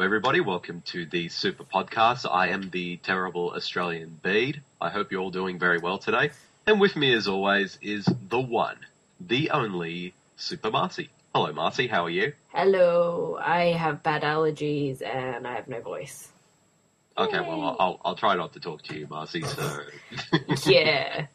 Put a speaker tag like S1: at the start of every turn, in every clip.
S1: everybody. Welcome to the Super Podcast. I am the terrible Australian Bede. I hope you're all doing very well today. And with me, as always, is the one, the only Super Marcy. Hello, Marcy. How are you?
S2: Hello. I have bad allergies and I have no voice.
S1: Okay, well, I'll try not to talk to you, Marcy. So
S2: Yeah.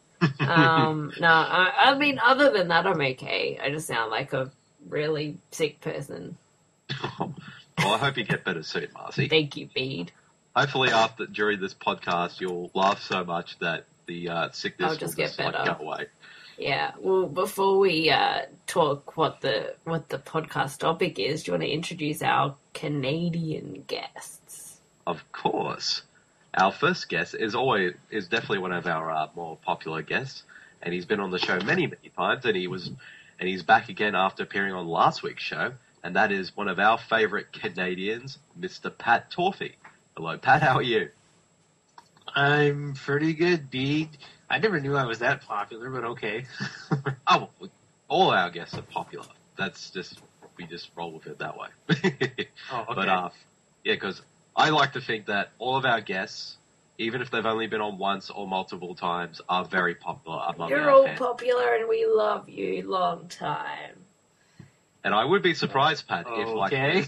S2: I mean, other than that, I'm okay. I just sound like a really sick person.
S1: Well, I hope you get better soon, Marcy.
S2: Thank you, Bede.
S1: Hopefully, during this podcast, you'll laugh so much that the sickness will just
S2: get better.
S1: go away.
S2: Yeah. Well, before we talk what the podcast topic is, do you want to introduce our Canadian guests?
S1: Of course. Our first guest is definitely one of our more popular guests, and he's been on the show many, many times, and he's back again after appearing on last week's show. And that is one of our favourite Canadians, Mr. Pat Torfey. Hello, Pat. How are you?
S3: I'm pretty good, Bede. I never knew I was that popular, but okay.
S1: Oh, all our guests are popular. We just roll with it that way.
S3: Oh, okay.
S1: But, because I like to think that all of our guests, even if they've only been on once or multiple times, are very popular among
S2: You're
S1: our
S2: all
S1: fans.
S2: popular and we love you. Long time.
S1: And I would be surprised, Pat,
S3: Okay.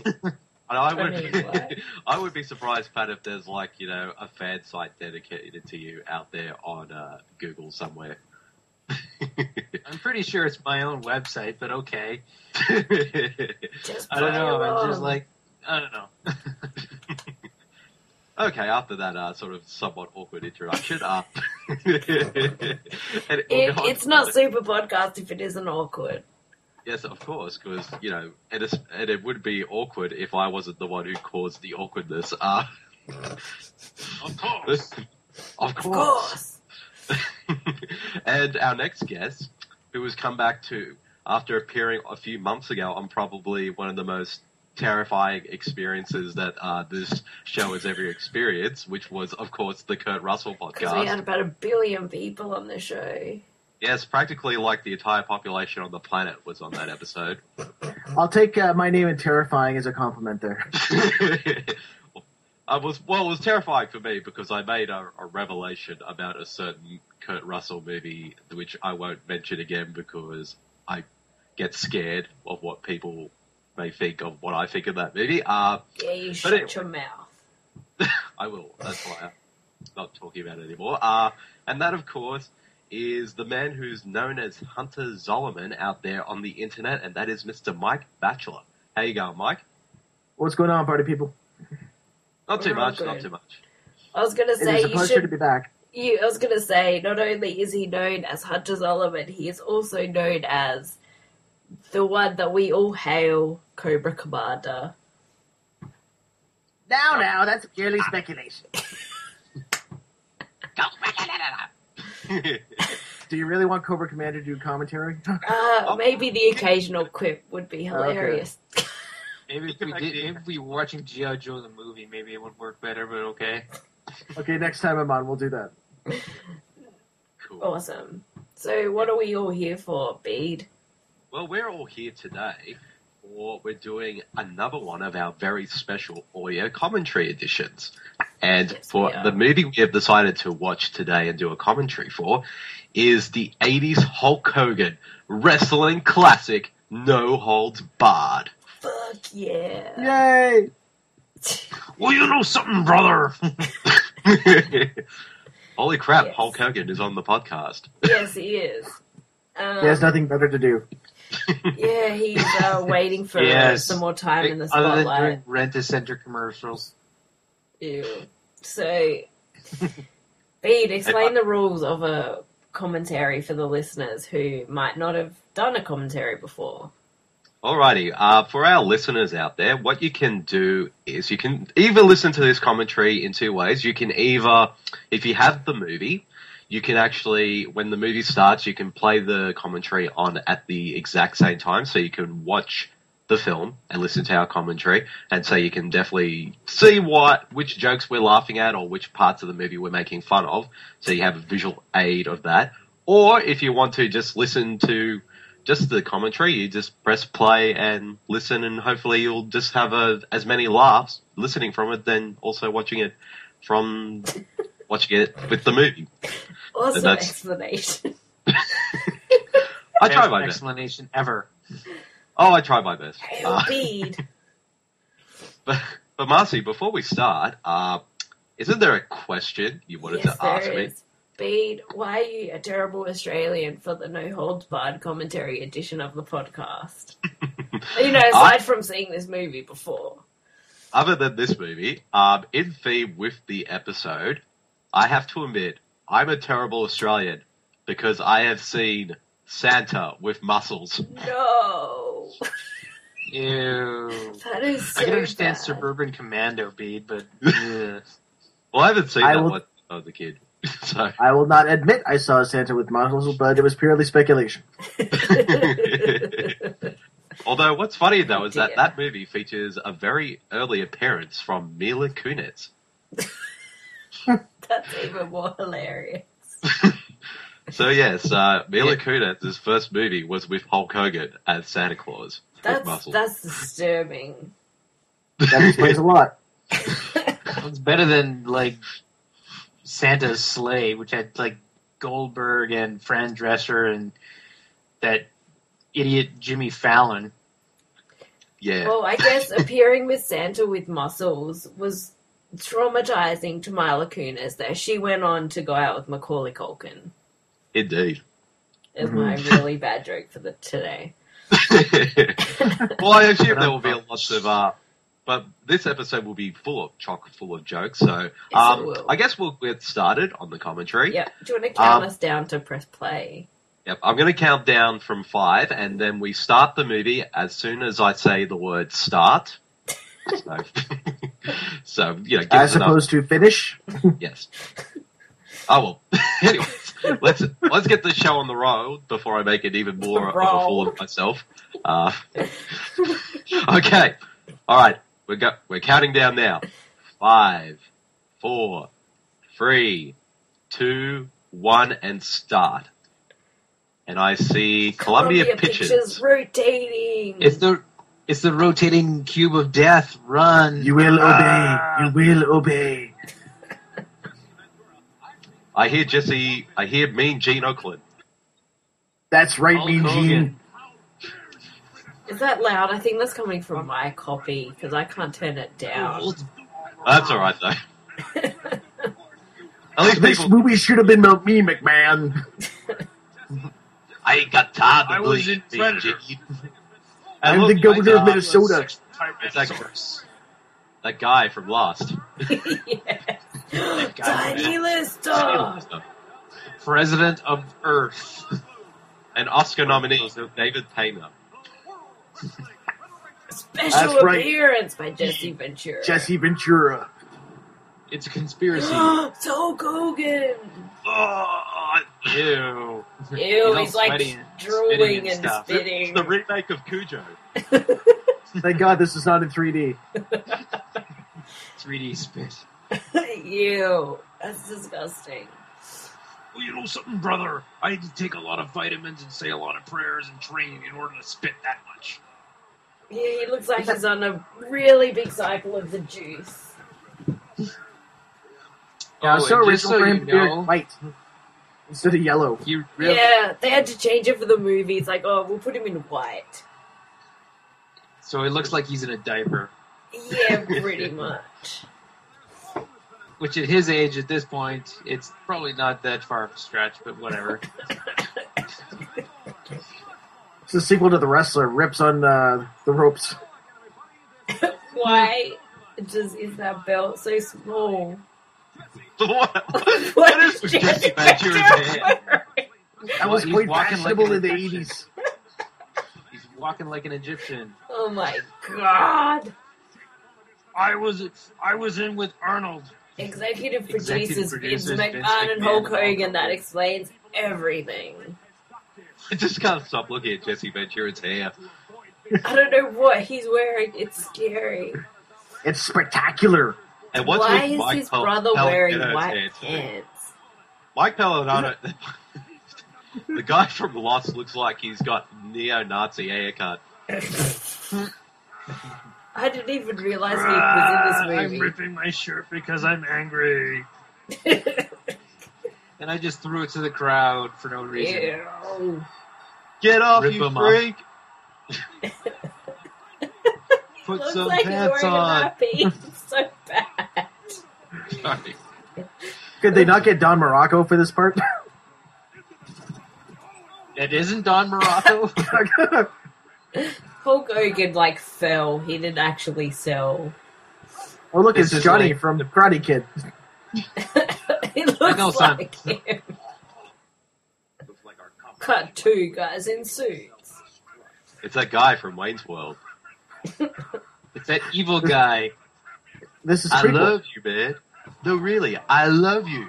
S1: I would be surprised, Pat, if there's a fan site dedicated to you out there on Google somewhere.
S3: I'm pretty sure it's my own website, but okay.
S2: Just
S3: I don't know.
S2: wrong.
S3: I'm just like, I don't know.
S1: Okay, after that sort of somewhat awkward introduction,
S2: it's not Super Podcast if it isn't awkward.
S1: Yes, of course, because, it would be awkward if I wasn't the one who caused the awkwardness.
S3: Of course.
S1: Of course. And our next guest, who has come back after appearing a few months ago on probably one of the most terrifying experiences that this show has ever experienced, which was, of course, the Kurt Russell podcast.
S2: Because we had about 1 billion people on the show.
S1: Yes, practically like the entire population on the planet was on that episode.
S4: I'll take my name in terrifying as a compliment there.
S1: It was terrifying for me because I made a revelation about a certain Kurt Russell movie, which I won't mention again because I get scared of what people may think of what I think of that movie.
S2: You shut your mouth.
S1: I will. That's why I'm not talking about it anymore. And that, of course, is the man who's known as Hunter Zolomon out there on the internet, and that is Mr. Mike Batchelor. How you going, Mike?
S4: What's going on, party people?
S1: Not too
S2: We're all
S1: much.
S2: good. I was going to say,
S4: It is a pleasure to be back.
S2: I was going to say, not only is he known as Hunter Zolomon, he is also known as the one that we all hail, Cobra Commander.
S4: Now, that's purely speculation. Do you really want Cobra Commander to do commentary?
S2: Maybe the occasional quip would be hilarious.
S3: Maybe if we were watching G.I. Joe the movie, maybe it would work better, but okay.
S4: Okay, next time I'm on, we'll do that.
S1: Cool.
S2: Awesome. So what are we all here for, Bede?
S1: Well, we're all here today for we're doing another one of our very special audio commentary editions. And
S2: Yes,
S1: for
S2: we are.
S1: the movie we have decided to watch today and do a commentary for is the 80s Hulk Hogan wrestling classic, No Holds Barred.
S2: Fuck yeah.
S4: Yay!
S3: Well, you know something, brother.
S1: Holy crap,
S2: Yes.
S1: Hulk Hogan is on the podcast.
S2: Yes, he is.
S4: He has nothing better to do.
S2: Yeah, he's waiting for
S3: Yes.
S2: some more time in the
S3: Other than
S2: spotlight.
S3: doing Rent-A-Center commercials.
S2: Ew. So, Bede, explain the rules of a commentary for the listeners who might not have done a commentary before.
S1: Alrighty, for our listeners out there, what you can do is you can either listen to this commentary in two ways. You can either, if you have the movie, you can actually, when the movie starts, you can play the commentary on at the exact same time, so you can watch the film and listen to our commentary, and so you can definitely see which jokes we're laughing at or which parts of the movie we're making fun of, so you have a visual aid of that. Or if you want to just listen to just the commentary. You just press play and listen, and hopefully you'll just have as many laughs listening from it than also watching it with the movie.
S2: Awesome explanation.
S1: I try my best.
S3: Explanation ever.
S1: Oh, I try my best.
S2: Hail Bede.
S1: But Marcy, before we start, isn't there a question you wanted to ask me?
S2: Bede, why are you a terrible Australian for the No Holds Barred commentary edition of the podcast? Aside from seeing this movie before.
S1: Other than this movie, in theme with the episode, I have to admit, I'm a terrible Australian because I have seen Santa with muscles.
S2: No.
S3: Ew.
S2: That is so
S3: I can understand
S2: bad.
S3: Suburban Commando, Bede, but yeah.
S1: Well, I haven't seen that one when I was a kid. So.
S4: I will not admit I saw Santa with muscles, but it was purely speculation.
S1: Although, what's funny, though, is that movie features a very early appearance from Mila Kunis.
S2: That's even more hilarious.
S1: So, yes, Mila Kunis' first movie was with Hulk Hogan as Santa Claus.
S2: That's disturbing.
S4: That explains a lot.
S3: It's better than, like, Santa's Sleigh, which had, like, Goldberg and Fran Drescher and that idiot Jimmy Fallon.
S1: Yeah.
S2: Well, I guess appearing with Santa with muscles was traumatizing to Mila Kunis there. She went on to go out with Macaulay Culkin.
S1: Indeed.
S2: Is my really bad joke for today.
S1: Well, I assume there will be lots of... but this episode will be chock full of jokes, so I guess we'll get started on the commentary.
S2: Yeah. Do you want to count us down to press play?
S1: Yep, I'm going to count down from 5, and then we start the movie as soon as I say the word start. So give
S4: as
S1: us
S4: opposed to finish?
S1: Yes. Oh, well. Anyways, let's get the show on the road before I make it even more of a fool of myself. Okay. All right. We're counting down now. 5, 4, 3, 2, 1, and start. And I see Columbia Pictures
S2: rotating.
S3: It's the rotating cube of death. Run.
S4: You will obey. You will obey.
S1: I hear Mean Gene Oakland.
S4: That's right,
S3: Hulk
S4: Mean
S3: Hogan.
S4: Gene.
S2: Is that loud? I think that's coming from my copy because I can't turn it down.
S1: That's all right, though. At least
S4: This movie should have been about me, McMahon.
S1: I ain't got time to
S3: I was in
S1: bleed,
S3: Predator.
S1: Gene.
S4: I'm
S1: And
S4: the
S1: look,
S4: governor of Minnesota.
S1: that guy from Lost.
S2: Yes.
S3: That guy
S2: Tiny Lister.
S3: President of Earth.
S1: And Oscar nominee David Paymer.
S2: Special
S4: That's right.
S2: appearance by Jesse Ventura.
S4: Jesse Ventura.
S3: It's a conspiracy.
S2: So Hogan.
S1: Oh,
S3: Ew.
S2: Ew,
S3: all
S2: he's like
S3: sweaty and
S2: drooling
S3: spitting
S2: and
S3: stuff.
S2: spitting.
S1: the remake of Cujo.
S4: Thank God this is not in 3D.
S3: 3D spit.
S2: Ew, that's disgusting.
S3: Well, you know something, brother? I need to take a lot of vitamins and say a lot of prayers and train in order to spit that much.
S2: Yeah, he looks like he's on a really big cycle of the juice.
S4: Yeah, it's so
S3: and just
S4: original for him to be
S3: know,
S4: white instead of yellow.
S3: you really,
S2: Yeah, they had to change it for the movie. It's like, oh, we'll put him in white.
S3: So it looks like he's in a diaper.
S2: Yeah, pretty much.
S3: Which at his age, at this point, it's probably not that far of a stretch, but whatever.
S4: It's a sequel to The Wrestler. Rips on the ropes.
S2: Why is that belt so small?
S1: What is Jesse Ventura's head?
S4: That was
S3: He's
S4: quite
S3: walking
S4: fashionable
S3: like
S4: in the
S3: an
S4: 80s.
S3: He's walking like an Egyptian.
S2: Oh my god!
S3: I was in with Arnold.
S2: Executive
S3: Executive
S2: producers
S3: producers
S2: Vince
S3: Vince
S2: McMahon and Hulk
S3: McMahon.
S2: Hogan. That explains everything.
S1: I just can't stop looking at Jesse Ventura's hair.
S2: I don't know what he's wearing. It's scary.
S4: It's spectacular.
S1: And what's
S2: Why
S1: with
S2: is
S1: Mike
S2: his brother
S1: Palladino's
S2: wearing
S1: hair
S2: white
S1: too?
S2: pants?
S1: Mike Palladino. The guy from Lost looks like he's got neo-Nazi haircut.
S2: I didn't even realize he was in this
S3: I'm
S2: movie.
S3: ripping my shirt because I'm angry. And I just threw it to the crowd for no reason.
S2: Ew.
S1: Get off,
S3: Rip
S1: you
S3: him up.
S1: freak!
S3: Put
S2: Looks
S3: some
S2: like he's
S3: pants
S2: wearing
S3: on.
S2: a nappy. It's so bad.
S1: Sorry.
S4: Could they not get Don Morocco for this part?
S3: It isn't Don Morocco.
S2: Hulk Hogan, fell. He didn't actually sell.
S4: Oh, look,
S3: This
S4: it's
S3: is
S4: Johnny
S3: like-
S4: from The Karate Kid.
S2: He looks
S3: know, son.
S2: like him. Cut two guys in suits.
S1: It's that guy from Wayne's World.
S3: It's that evil guy.
S4: This is
S1: I
S4: prequel.
S1: love you, man. No, really, I love you.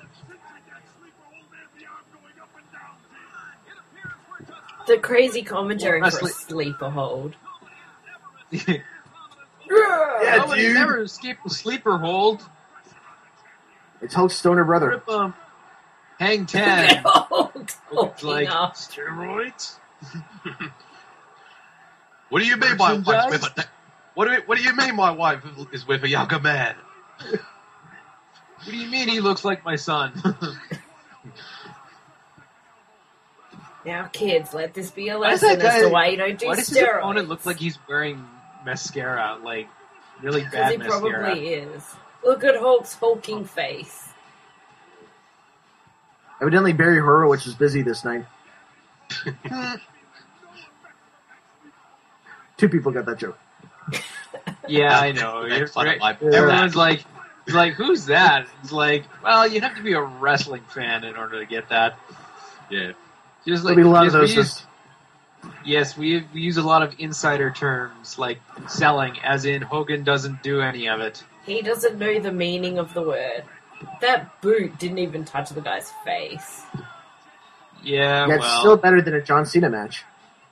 S2: The crazy commentary for a
S3: Wrestling-
S2: sleeper hold.
S3: Yeah,
S4: dude.
S3: never escaped the sleeper hold.
S4: It's Hulk's stoner brother.
S3: Rip 'em. Hang
S2: Look
S3: 10.
S2: at Hulk
S3: It's
S2: talking
S3: like
S2: up.
S3: steroids.
S1: What do you mean my wife's
S3: Merchandise?
S1: with a... What do you mean my wife is with a younger man?
S3: What do you mean he looks like my son?
S2: Now, kids, let this be a
S3: Why does
S2: lesson
S3: that
S2: as to
S3: guy-
S2: why you don't do
S3: Why does his
S2: steroids.
S3: opponent look like he's wearing mascara? Like, really
S2: Because
S3: bad
S2: he
S3: mascara.
S2: probably is. Look at Hulk's hulking face.
S4: Evidently, Barry Horowitz is busy this night. Two people got that joke.
S3: Yeah, I know.
S1: Make
S3: It's
S1: fun of
S3: right.
S1: my-
S3: Everyone's like, he's like, who's that? It's like, well, you have to be a wrestling fan in order to get that.
S1: Yeah.
S3: Just
S4: There'll
S3: like,
S4: be a lot
S3: yes,
S4: of those.
S3: we use a lot of insider terms like selling, as in Hogan doesn't do any of it.
S2: He doesn't know the meaning of the word. That boot didn't even touch the guy's face.
S3: Yeah,
S4: Yeah, it's
S3: well.
S4: still better than a John Cena match.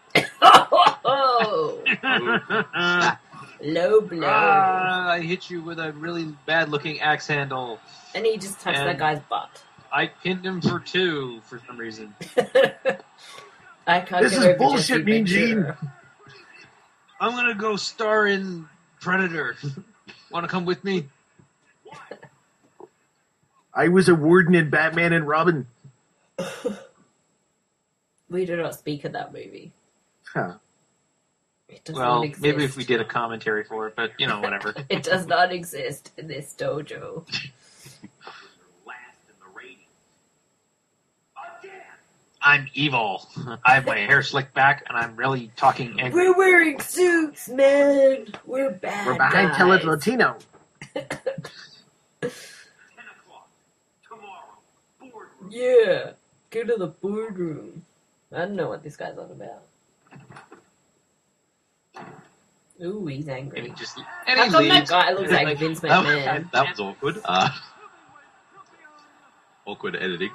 S2: Oh,
S1: Snap.
S2: low blow.
S3: I hit you with a really bad-looking axe handle.
S2: And he just touched that
S3: and-
S2: guy's butt.
S3: I pinned him for 2 for some reason.
S2: I can't
S4: This
S2: get
S4: is
S2: over
S4: bullshit,
S2: Jesse
S4: Mean
S2: Ventura.
S3: I'm gonna go star in Predator. Want to come with me?
S4: I was a warden in Batman and Robin.
S2: We do not speak of that movie.
S4: Huh.
S2: It does
S3: Well,
S2: not exist.
S3: maybe if we did a commentary for it, but whatever.
S2: It does not exist in this dojo.
S3: I'm evil. I have my hair slicked back, and I'm really talking angry.
S2: We're wearing suits, man. We're bad
S4: We're behind
S2: guys.
S4: Tele Latino.
S2: Yeah. Go to the boardroom. I don't know what this guy's on about. Ooh, he's angry.
S3: And he just
S2: How
S3: and he
S2: come that
S3: leaves.
S2: guy looks like Vince McMahon?
S1: That was awkward. Awkward editing.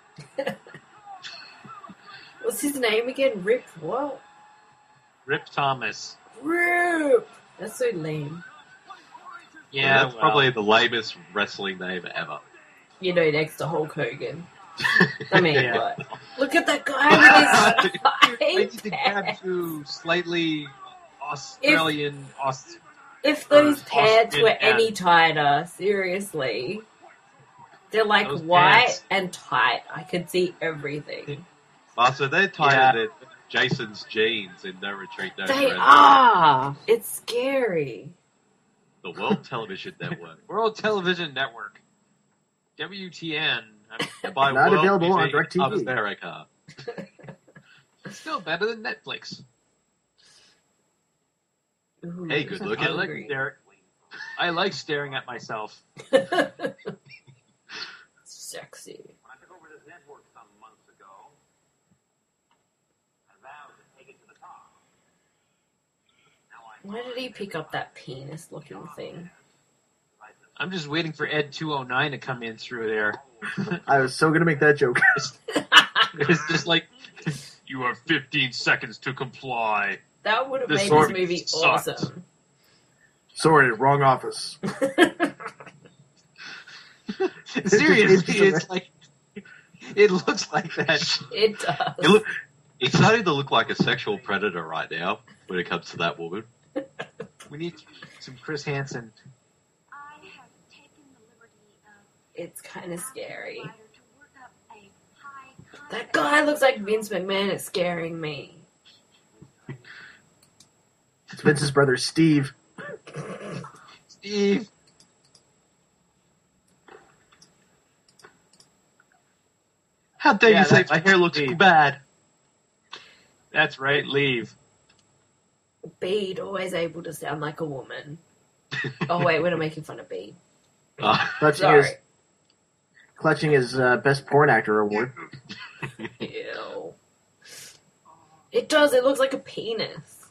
S2: What's his name again? Rip what?
S3: Rip Thomas.
S2: Rip! That's so lame.
S3: Yeah,
S1: That's
S3: well,
S1: probably the lamest wrestling name ever.
S2: You know, next to Hulk Hogan. I mean,
S3: Yeah.
S2: what? Look at that guy with his
S3: I need to
S2: eye
S3: grab
S2: patch.
S3: 2 slightly Australian.
S2: If those pants
S3: Austin
S2: were
S3: and-
S2: any tighter, seriously. They're like
S3: Those
S2: white
S3: pants.
S2: and tight. I could see everything.
S1: So they're tighter
S3: Yeah.
S1: than Jason's jeans in No Retreat, No
S2: They
S1: Surrender.
S2: are! It's scary.
S1: The World Television Network.
S3: World Television Network. WTN.
S1: By
S4: Not
S1: World
S4: available on
S1: Music
S4: DirecTV.
S1: of America.
S3: It's still better than Netflix.
S2: Ooh,
S1: Hey, good
S2: I'm
S1: looking.
S3: I like
S2: hungry.
S3: I like staring at myself.
S2: Sexy.
S5: When I took over this network some months ago, I vowed to take it to the top. Now
S2: Why did he pick up that penis-looking thing?
S3: I'm just waiting for Ed 209 to come in through there.
S4: I was so going to make that joke.
S3: It's just like, you have 15 seconds to comply.
S2: That would have
S3: This
S2: made
S3: sword
S2: this movie
S3: sucks.
S2: awesome.
S4: Sorry, wrong office.
S3: Seriously,
S4: It's
S3: it's like It looks like that.
S2: It does.
S1: He's starting to look like a sexual predator right now when it comes to that woman.
S3: We need some Chris Hansen.
S6: I have taken the liberty of
S2: It's kind of scary.
S6: writer to work up a high
S2: That guy looks like Vince McMahon. It's scaring me.
S4: It's Vince's brother, Steve.
S3: Steve.
S1: How dare
S3: Yeah,
S1: you say
S3: that's
S1: my hair looks
S3: Steve.
S1: bad?
S3: That's right, leave.
S2: Bede, always able to sound like a woman. Oh wait, we're not making fun of Bede.
S4: Clutching
S2: Sorry.
S4: his best porn actor award.
S2: Ew. It does. It looks like a penis.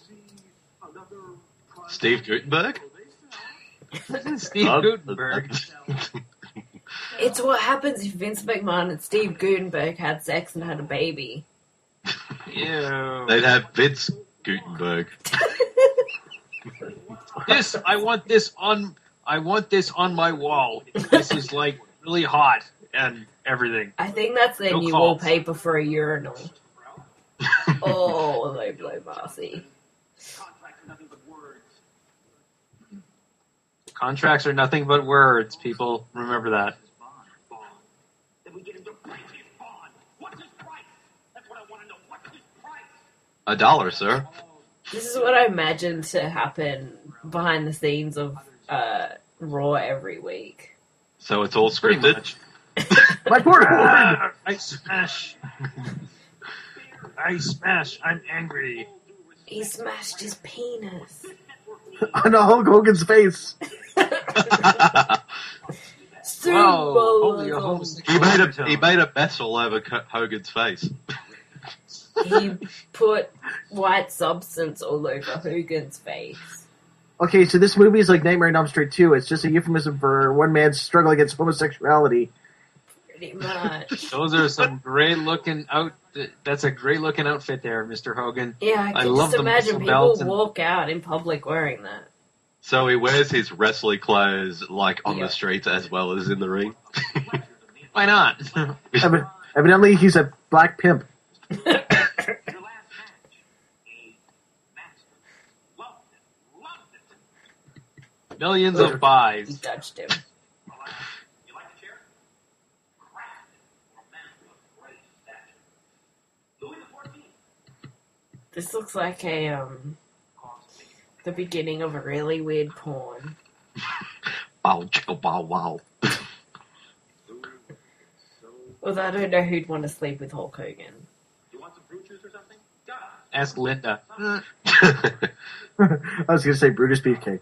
S1: Steve Gutenberg?
S3: Steve Gutenberg.
S2: It's what happens if Vince McMahon and Steve Gutenberg had sex and had a baby.
S3: Ew.
S1: They'd have Vince Gutenberg.
S3: I want this on my wall. This is like really hot and everything.
S2: I think that's their
S3: No
S2: new
S3: calls.
S2: wallpaper for a urinal. Oh, they blow Marcy.
S3: Contracts are nothing but words, people. Remember that.
S5: Then we get him to price his bond. What's his price? That's what I want to know. What's his price?
S1: $1, sir.
S2: This is what I imagine to happen behind the scenes of Raw every week.
S1: So it's all
S3: Pretty
S1: scripted.
S3: much.
S4: My porn award!
S3: Ah, I smash. I smash. I'm angry.
S2: He smashed his penis.
S4: On Hulk Hogan's face.
S3: Holy
S2: Symbolism.
S3: homosexual.
S1: He made a mess all over Hogan's face.
S2: He put white substance all over Hogan's face.
S4: Okay, so this movie is like Nightmare on Elm Street 2. It's just a euphemism for one man's struggle against homosexuality.
S2: Pretty much.
S3: Those are some great looking out. That's a great looking outfit there, Mr. Hogan.
S2: Yeah, I
S3: I
S2: can
S3: love
S2: just
S3: the
S2: imagine
S3: muscle
S2: people
S3: belts and-
S2: walk out in public wearing that.
S1: So he wears his wrestling clothes like on
S2: Yeah.
S1: the streets as well as in the ring.
S3: Why not?
S4: Evidently, he's a black pimp.
S5: Your last match. A master. Loved it. Loved it.
S3: Millions of
S2: He
S3: buys.
S2: touched him.
S5: You like the chair? Crafted for a man of great stature. Louis XIV.
S2: This looks like a the beginning of a really weird porn.
S1: Bow, chicka, bow, wow.
S2: Although I don't know who'd want to sleep with Hulk Hogan.
S5: You want some fruit juice or something? Duh.
S3: Ask Linda.
S4: I was going to say Brutus Beefcake.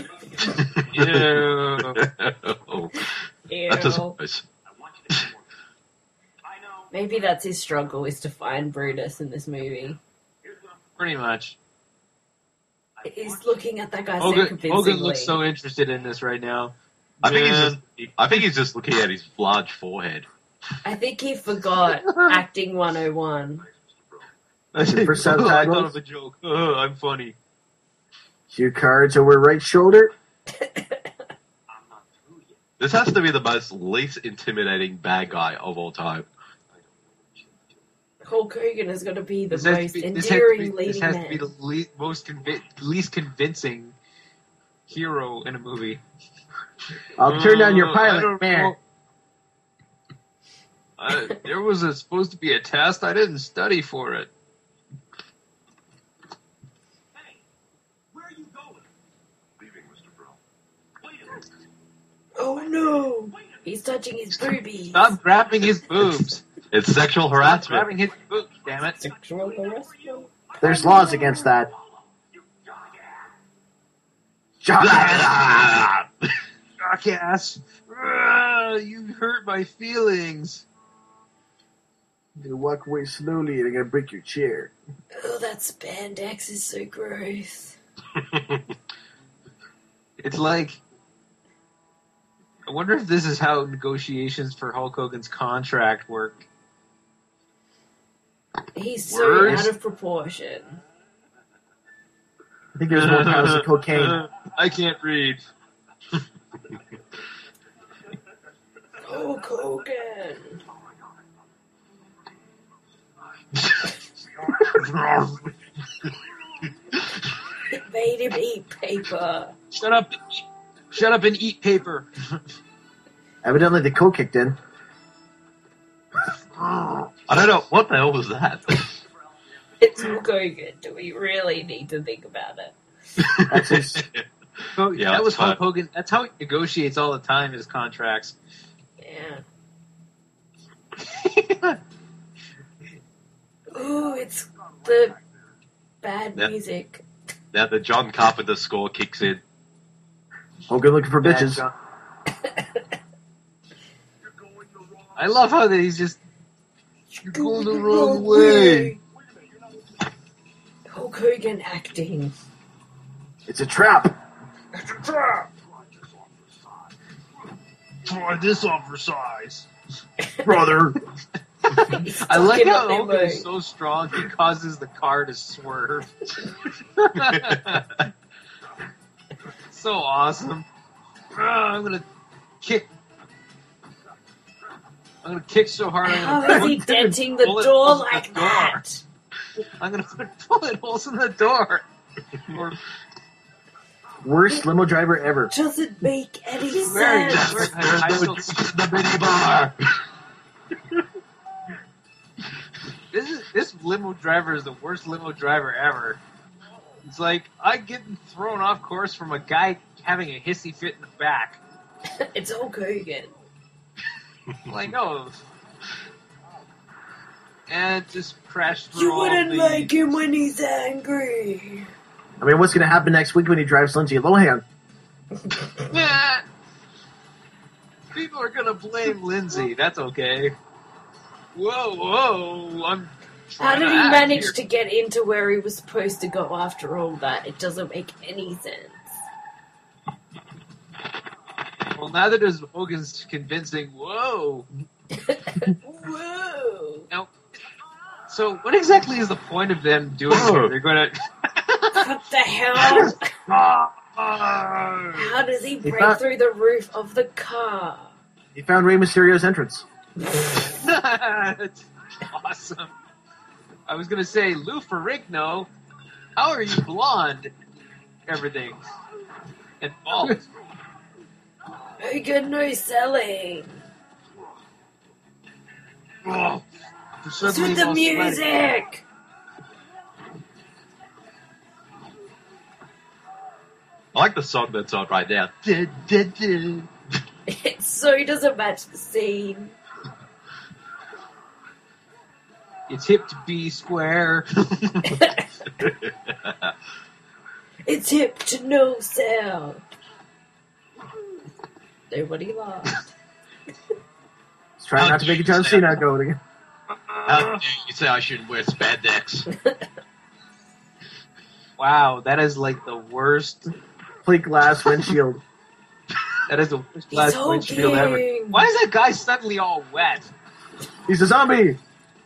S3: Ew.
S2: Ew.
S1: That's a surprise.
S5: I want you to get more. I know.
S2: Maybe that's his struggle, is to find Brutus in this movie.
S5: Here's what I'm.
S3: Pretty much.
S2: He's looking at that guy so
S3: Hogan
S2: convincingly.
S3: looks so interested in this right now.
S1: I think
S3: Man.
S1: I think he's just looking at his large forehead.
S2: I think he forgot acting 101.
S3: I think,
S4: For
S3: I
S4: subtitles?
S3: thought of a joke. I'm funny.
S4: Cue cards over right shoulder.
S5: I'm not through yet.
S1: This has to be the most least intimidating bad guy of all time.
S2: Hulk Hogan is going to be the
S3: This has
S2: most
S3: to be-
S2: endearing
S3: this
S2: leading
S3: has to
S2: man.
S3: be the least convincing hero in a movie.
S4: I'll turn down your
S3: I
S4: pilot,
S3: don't
S4: man.
S3: know. There was supposed to be a test. I didn't study for it.
S5: Hey, where are you going? Leaving, Mr. Brill. Wait a minute.
S2: Oh no! He's touching his boobies.
S3: Stop grabbing his boobs.
S1: It's sexual
S3: Stop
S1: harassment.
S3: grabbing his boobs, damn it.
S2: Sexual harassment.
S4: There's laws against that. Jackass.
S3: Jackass. You hurt my feelings.
S4: You walk away slowly and I'm gonna break your chair.
S2: Oh, that spandex is so gross.
S3: It's like, I wonder if this is how negotiations for Hulk Hogan's contract work.
S2: He's so
S3: Words?
S2: out of proportion.
S4: I think there's more pounds of cocaine.
S3: I can't read.
S2: Hulk Hogan. It made him eat paper.
S3: Shut up and eat paper.
S4: Evidently, the coke kicked in.
S1: I don't know what the hell was that.
S2: It's Hulk Hogan. Do we really need to think about it?
S4: That's his.
S3: So,
S1: Yeah,
S3: that was
S1: it's fine.
S3: Hulk Hogan. That's how he negotiates all the time, his contracts.
S2: Yeah. Ooh, it's the bad
S1: Yeah.
S2: music.
S1: Now the John Carpenter score kicks in.
S4: Hogan looking for bitches.
S3: I love how that he's just you're going the wrong way.
S2: Hulk Hogan acting.
S4: It's a trap.
S3: Try this on for size.
S4: Brother.
S2: He's
S3: I like
S2: stuck in
S3: how
S2: a
S3: Hogan
S2: limo.
S3: is so strong he causes the car to swerve. So awesome. I'm gonna kick so hard I'm
S2: How
S3: gonna
S2: is he
S3: put
S2: denting the
S3: bullet
S2: door
S3: holes in
S2: like
S3: the door.
S2: that?
S3: I'm gonna put bullet holes in the door. Or
S4: Worst limo driver ever.
S2: Doesn't make any
S3: very
S2: sense.
S3: I still-
S1: The mini bar.
S3: This limo driver is the worst limo driver ever. It's like I getting thrown off course from a guy having a hissy fit in the back.
S2: It's Hulk Hogan.
S3: Like, oh, and just crashed through
S2: You
S3: all
S2: wouldn't
S3: the...
S2: like him when he's angry.
S4: I mean, what's going to happen next week when he drives Lindsay Lohan?
S3: Yeah. People are gonna blame Lindsay. That's okay. Whoa! I'm
S2: How
S3: trying
S2: did
S3: to
S2: he
S3: act
S2: manage
S3: here.
S2: to get into where he was supposed to go after all that? It doesn't make any sense.
S3: Well, neither does Hogan's convincing. Whoa!
S2: Whoa!
S3: Now, so what exactly is the point of them doing here? They're gonna.
S2: What the hell?
S3: Oh.
S2: How does he break
S4: thought-
S2: through the roof of the car?
S4: He found Rey Mysterio's entrance.
S3: That's awesome. I was gonna say, Lou Ferrigno, how are you blonde? Everything. And bald.
S2: Hogan no selling.
S3: Oh,
S2: What's with the music?
S1: I like the song that's on right now.
S2: It so doesn't match the scene.
S3: It's hip to be square.
S2: It's hip to no sound. Nobody laughed.
S4: He's trying not to make a John Cena go again.
S1: How dare you say I shouldn't wear spandex?
S3: Wow, that is like the worst.
S4: Plate glass windshield.
S3: That is the worst
S2: He's
S3: last windshield ever.
S2: hulking.
S3: Why is that guy suddenly all wet?
S4: He's a zombie.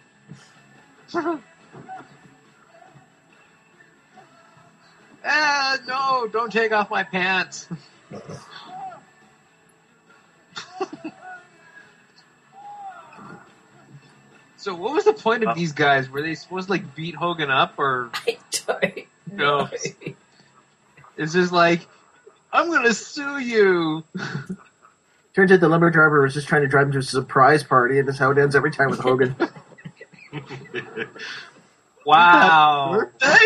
S3: No, don't take off my pants. So what was the point of these guys? Were they supposed to like beat Hogan up, or
S2: I don't know.
S3: No. it's just like, I'm gonna sue you?
S4: Turns out the limo driver was just trying to drive him to a surprise party, and that's how it ends every time with Hogan.
S3: Wow.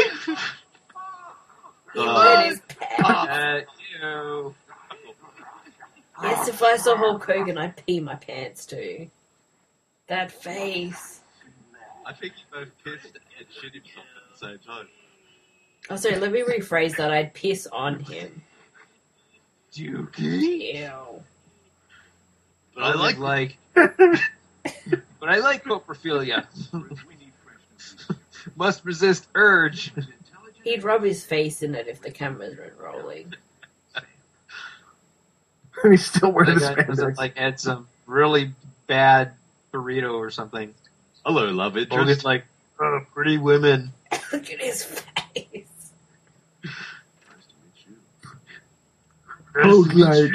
S2: He lit his pants.
S3: Ew.
S2: Yes, if I saw Hulk Hogan, I'd pee my pants too. That face.
S1: I think he both pissed and shit himself at the same time.
S2: Oh, sorry, let me rephrase that. I'd piss on him.
S3: Dookie.
S2: Ew.
S1: But I like
S3: but I like coprophilia. Must resist urge.
S2: He'd rub his face in it if the cameras weren't rolling.
S4: He's still wearing the
S3: Like,
S4: spandex.
S3: like had some really bad burrito or something.
S1: hello, love
S3: Hogan's
S1: interest.
S3: like, oh, pretty women.
S2: Look at his face.
S4: Oh, like,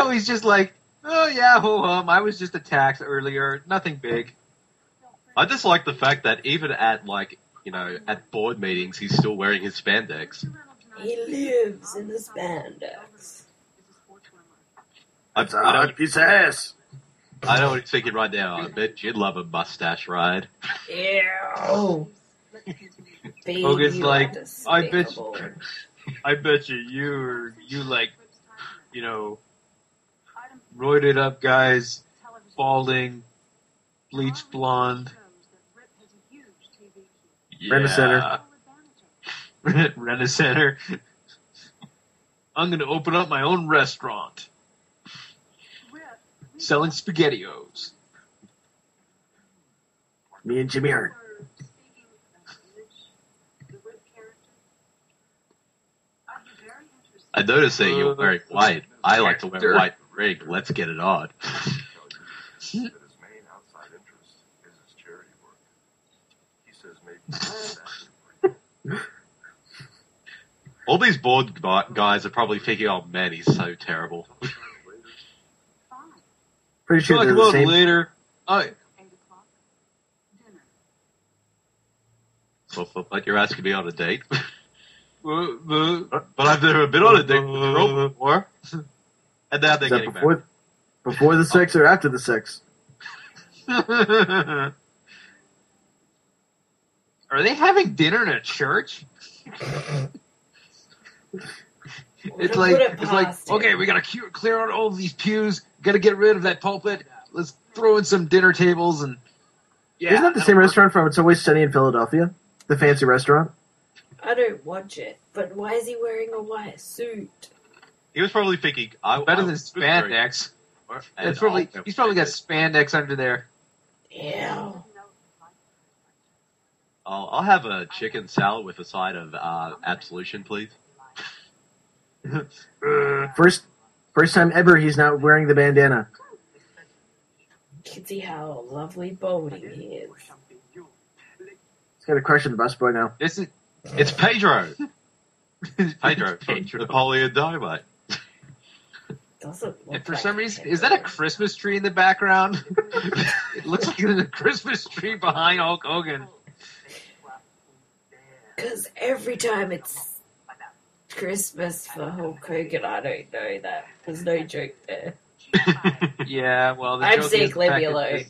S3: know, he's just like, oh yeah, ho hum. I was just attacked earlier. Nothing big.
S1: I just like the fact that even at at board meetings, he's still wearing his spandex.
S2: He lives in the spandex.
S1: I
S4: It's a
S1: don't,
S4: hot piece of ass.
S1: I know what he's thinking right now. I bet you'd love a mustache ride.
S2: Ew. Baby,
S3: Hogan's
S2: you
S3: like,
S2: are
S3: I bet
S2: despicable.
S3: I bet you like, roided up guys, balding, bleached blonde.
S4: Rent-a-center.
S3: Rent-a-center. I'm gonna open up my own restaurant. Selling SpaghettiOs.
S4: Me and Jimmy Hart.
S1: I noticed that you're wearing white. I like to wear white rig. Let's get it on.
S7: That his main outside interest is his charity work. He says maybe
S1: All these board guys are probably thinking, oh man, he's so terrible.
S4: Pretty sure
S3: Talk
S4: they're the
S3: about
S4: same.
S3: later.
S1: So, like you're asking me on a date.
S3: The
S1: But I've never been on a date with a girl before. And now they're
S4: Is that
S1: getting married.
S4: before the sex or after the sex?
S3: Are they having dinner in a church? It's like, okay, we gotta clear out all these pews. Gotta get rid of that pulpit. Let's throw in some dinner tables and. Yeah,
S4: Isn't that the same restaurant from It's Always Sunny in Philadelphia? The fancy restaurant?
S2: I don't watch it, but why is he wearing a white suit?
S1: He was probably thinking,
S3: Better than spandex. It's probably he's probably got spandex under there.
S2: Ew.
S1: I'll have a chicken salad with a side of absolution, please.
S4: First time ever he's not wearing the bandana.
S2: You can see how lovely balding he is.
S4: He's got a crush on the busboy now.
S3: This is
S1: It's Pedro. Pedro from Napoleon Dynamite.
S2: Doesn't look
S3: and for
S2: like
S3: some reason,
S2: Pedro.
S3: is that a Christmas tree in the background? It looks like there's a Christmas tree behind Hulk Hogan.
S2: Because every time it's Christmas for Hulk Hogan, I don't know that. There's no joke there.
S3: Yeah, well, the
S2: I'm
S3: joke
S2: sick,
S3: is the
S2: leave
S3: fact
S2: me
S3: that
S2: alone.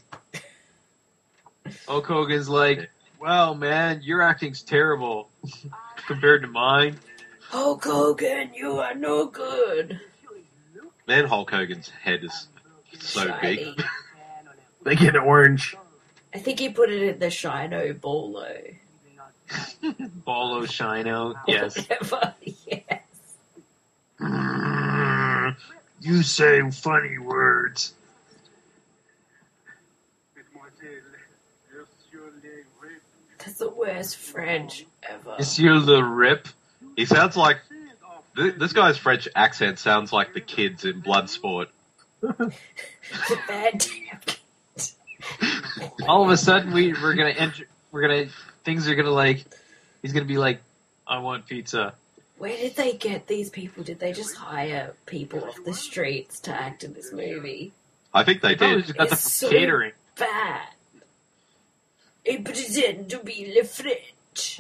S3: Hulk Hogan's like, well, man, your acting's terrible compared to mine.
S2: Hulk Hogan, you are no good.
S1: Man, Hulk Hogan's head is so big.
S2: Shiny.
S4: They get orange.
S2: I think he put it in the Shino Bolo.
S3: Bolo Shino, yes.
S2: Whatever, yes.
S3: You say funny words.
S2: That's the worst French ever.
S3: Monsieur Le Rip.
S1: He sounds like this guy's French accent sounds like the kids in Bloodsport.
S2: The bad
S3: All of a sudden, we're gonna enter. Things are gonna like. He's gonna be like, I want pizza.
S2: Where did they get these people? Did they just hire people off the streets to act in this movie?
S1: I think they
S3: Probably
S1: did.
S3: just got the
S2: It's so
S3: catering.
S2: bad. I pretend to be Le French.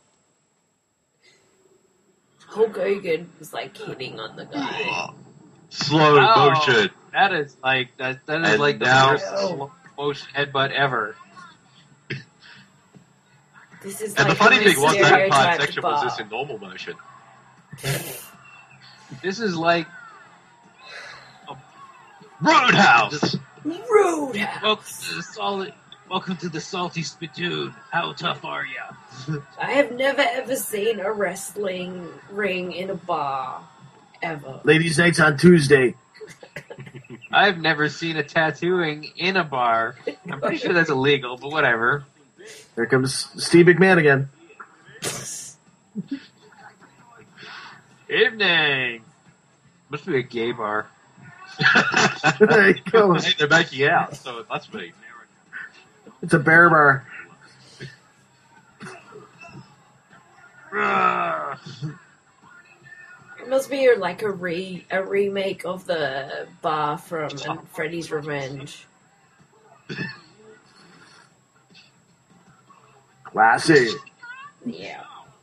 S2: Hulk Hogan was like hitting on the guy.
S1: Slow
S3: Oh,
S1: motion.
S3: That is like that is
S1: And
S3: like the
S1: now-
S3: worst slow motion headbutt ever.
S2: This is
S1: And
S2: like
S1: the funny thing was that part
S2: stereotyped
S1: section was
S2: bar.
S1: just in normal motion.
S3: This is like
S1: Roadhouse.
S2: Roadhouse.
S3: Welcome to the salty spittoon. How tough are ya?
S2: I have never ever seen a wrestling ring in a bar. Ever.
S4: Ladies' nights on Tuesday.
S3: I've never seen a tattooing in a bar. I'm pretty sure that's illegal, but whatever.
S4: Here comes Steve McMahon again.
S3: Evening. Must be a gay bar.
S4: There you go.
S1: Hey, they're making out, so it must be.
S4: It's a bear bar.
S2: It must be like a remake of the bar from Freddy's Revenge.
S4: Classy.
S2: Yeah.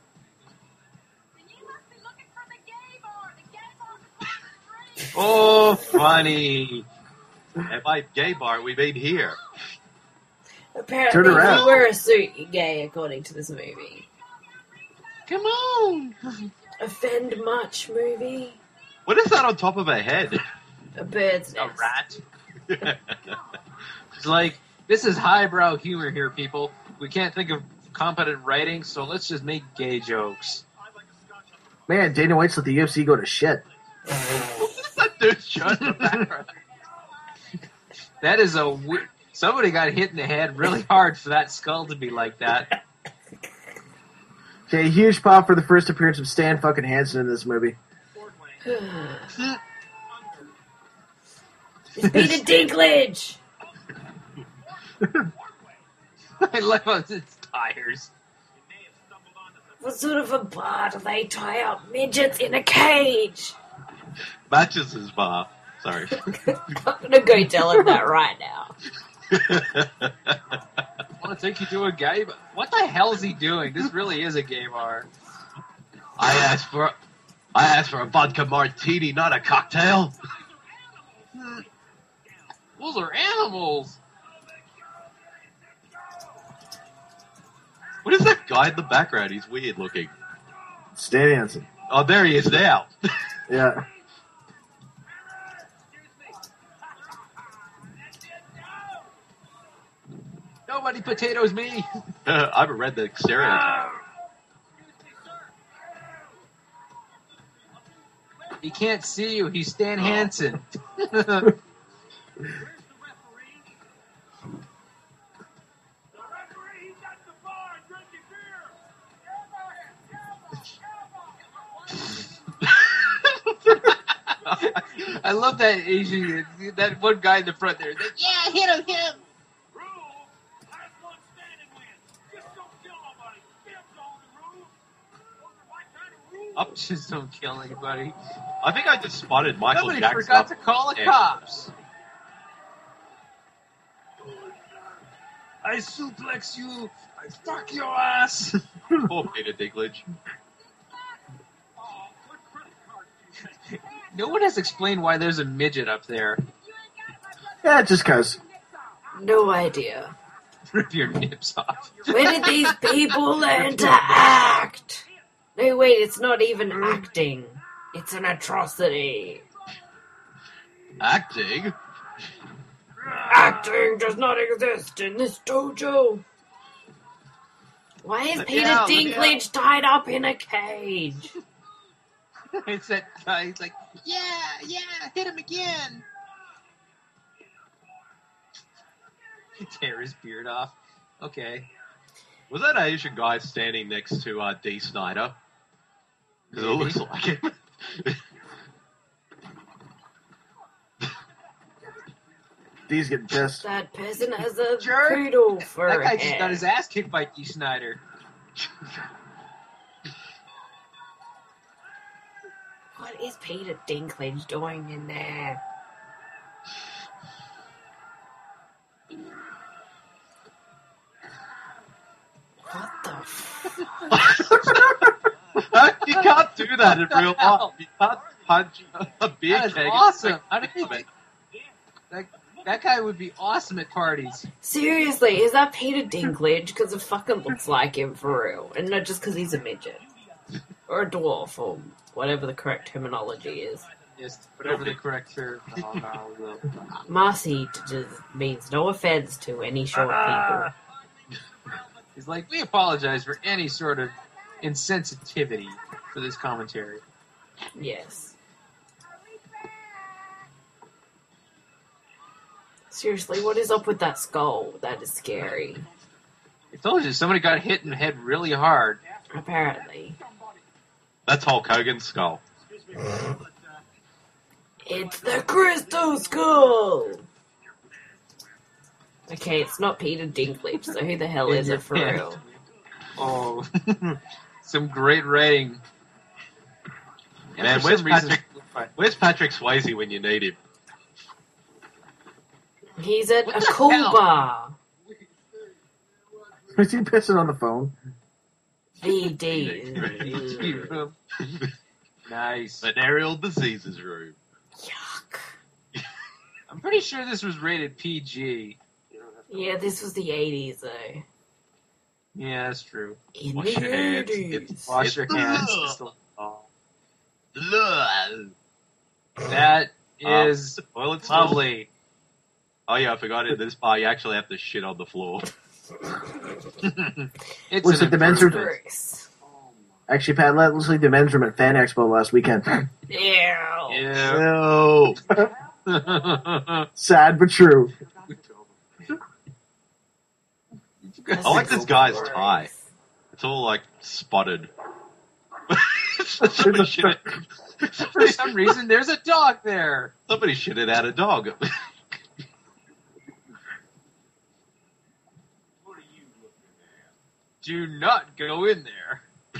S1: Oh, funny. And by gay bar, we mean here.
S2: Apparently,
S4: Turn
S2: if
S4: around.
S2: you wear a suit, you're gay, according to this movie.
S3: Come on!
S2: Offend much movie?
S1: What is that on top of her head?
S2: A bird's
S3: A
S2: nest.
S3: rat. It's like, this is highbrow humor here, people. We can't think of competent writing, so let's just make gay jokes.
S4: Man, Dana White's let the UFC go to shit.
S1: That dude's shot in the background.
S3: That is somebody got hit in the head really hard for that skull to be like that.
S4: Okay, huge pop for the first appearance of Stan fucking Hansen in this movie.
S2: It's Peter Dinklage!
S3: I love how it's tires.
S2: What sort of a bar do they tie up midgets in a cage?
S1: Matches his bar. Sorry.
S2: I'm gonna go tell him that right now.
S3: I want to take you to a gay bar. What the hell is he doing? This really is a gay bar.
S1: I asked for a vodka martini, not a cocktail.
S3: Those are animals.
S1: What is that guy in the background? He's weird looking.
S4: Stan Hansen.
S1: Oh, there he is now.
S4: Yeah.
S3: Nobody potatoes me.
S1: I haven't read the stereotype.
S3: He can't see you. He's Stan Hansen. I love that Asian, that one guy in the front there. He's like, yeah, hit him.
S1: Up.
S3: Just don't kill anybody.
S1: I think I just spotted Michael
S3: Somebody
S1: Jackson.
S3: forgot to call the
S1: Yeah.
S3: cops. I suplex you. I fuck your ass.
S1: Poor Peter Dinklage.
S3: No one has explained why there's a midget up there.
S4: Yeah, just cause.
S2: No idea.
S3: Rip your nips off.
S2: Where did these people learn to act? No, wait, it's not even acting. It's an atrocity.
S1: Acting?
S2: Acting does not exist in this dojo. Why is Peter
S1: out, look
S2: Dinklage tied up in a cage?
S3: It's that guy. He's like, yeah, hit him again. Tear his beard off. Okay.
S1: Was that Asian guy standing next to D. Snyder? Because it looks like him.
S4: D's getting pissed.
S2: That person has a
S3: Jerk.
S2: poodle for
S3: That
S2: a
S3: guy just got
S2: head.
S3: his ass kicked by D. Snyder.
S2: What is Peter Dinklage doing in there? What the
S1: You can't do that in real life. You can't punch a beer
S3: That is
S1: keg.
S3: awesome. How do you think that guy would be awesome at parties?
S2: Seriously, is that Peter Dinklage? Because it fucking looks like him for real. And not just because he's a midget. Or a dwarf, or whatever the correct terminology is.
S3: Yes, whatever the correct term.
S2: Marcy just means no offense to any short people.
S3: He's like, we apologize for any sort of insensitivity for this commentary.
S2: Yes. Seriously, what is up with that skull? That is scary.
S3: I told you, somebody got hit in the head really hard.
S2: Apparently.
S1: That's Hulk Hogan's skull.
S2: It's the Crystal Skull! Okay, it's not Peter Dinklage, so who the hell is it for real?
S3: Oh, some great writing. And
S1: Man,
S3: for
S1: where's
S3: some reason-
S1: Where's Patrick Swayze when you need him?
S2: He's at
S3: What
S2: a
S3: the
S2: cool
S3: hell?
S2: bar.
S4: Is he pissing on the phone?
S2: VD.
S3: room. Nice.
S1: Venereal diseases room.
S2: Yuck.
S3: I'm pretty sure this was rated PG.
S2: Yeah, this was the 80s, though.
S3: Yeah, that's true.
S2: In
S1: Wash
S2: the
S1: your hands.
S2: 80s.
S3: Wash your hands.
S1: Ugh.
S3: It's the- oh.
S1: Ugh.
S3: That is
S1: Toilet stall.
S3: lovely.
S1: Oh yeah, I forgot in this bar you actually have to shit on the floor.
S3: It's
S4: Was
S3: an
S4: it the men's room?
S3: improvement.
S2: Gross.
S4: Actually, Pat, let's leave the men's room at Fan Expo last weekend.
S2: Ew.
S3: Yeah.
S1: No.
S4: Sad but true.
S2: That's
S1: I like
S2: so
S1: this guy's
S2: gross.
S1: tie. It's all like spotted. somebody, shit
S3: For some reason, there's a dog there.
S1: somebody shitted out a dog.
S3: Do not go in there.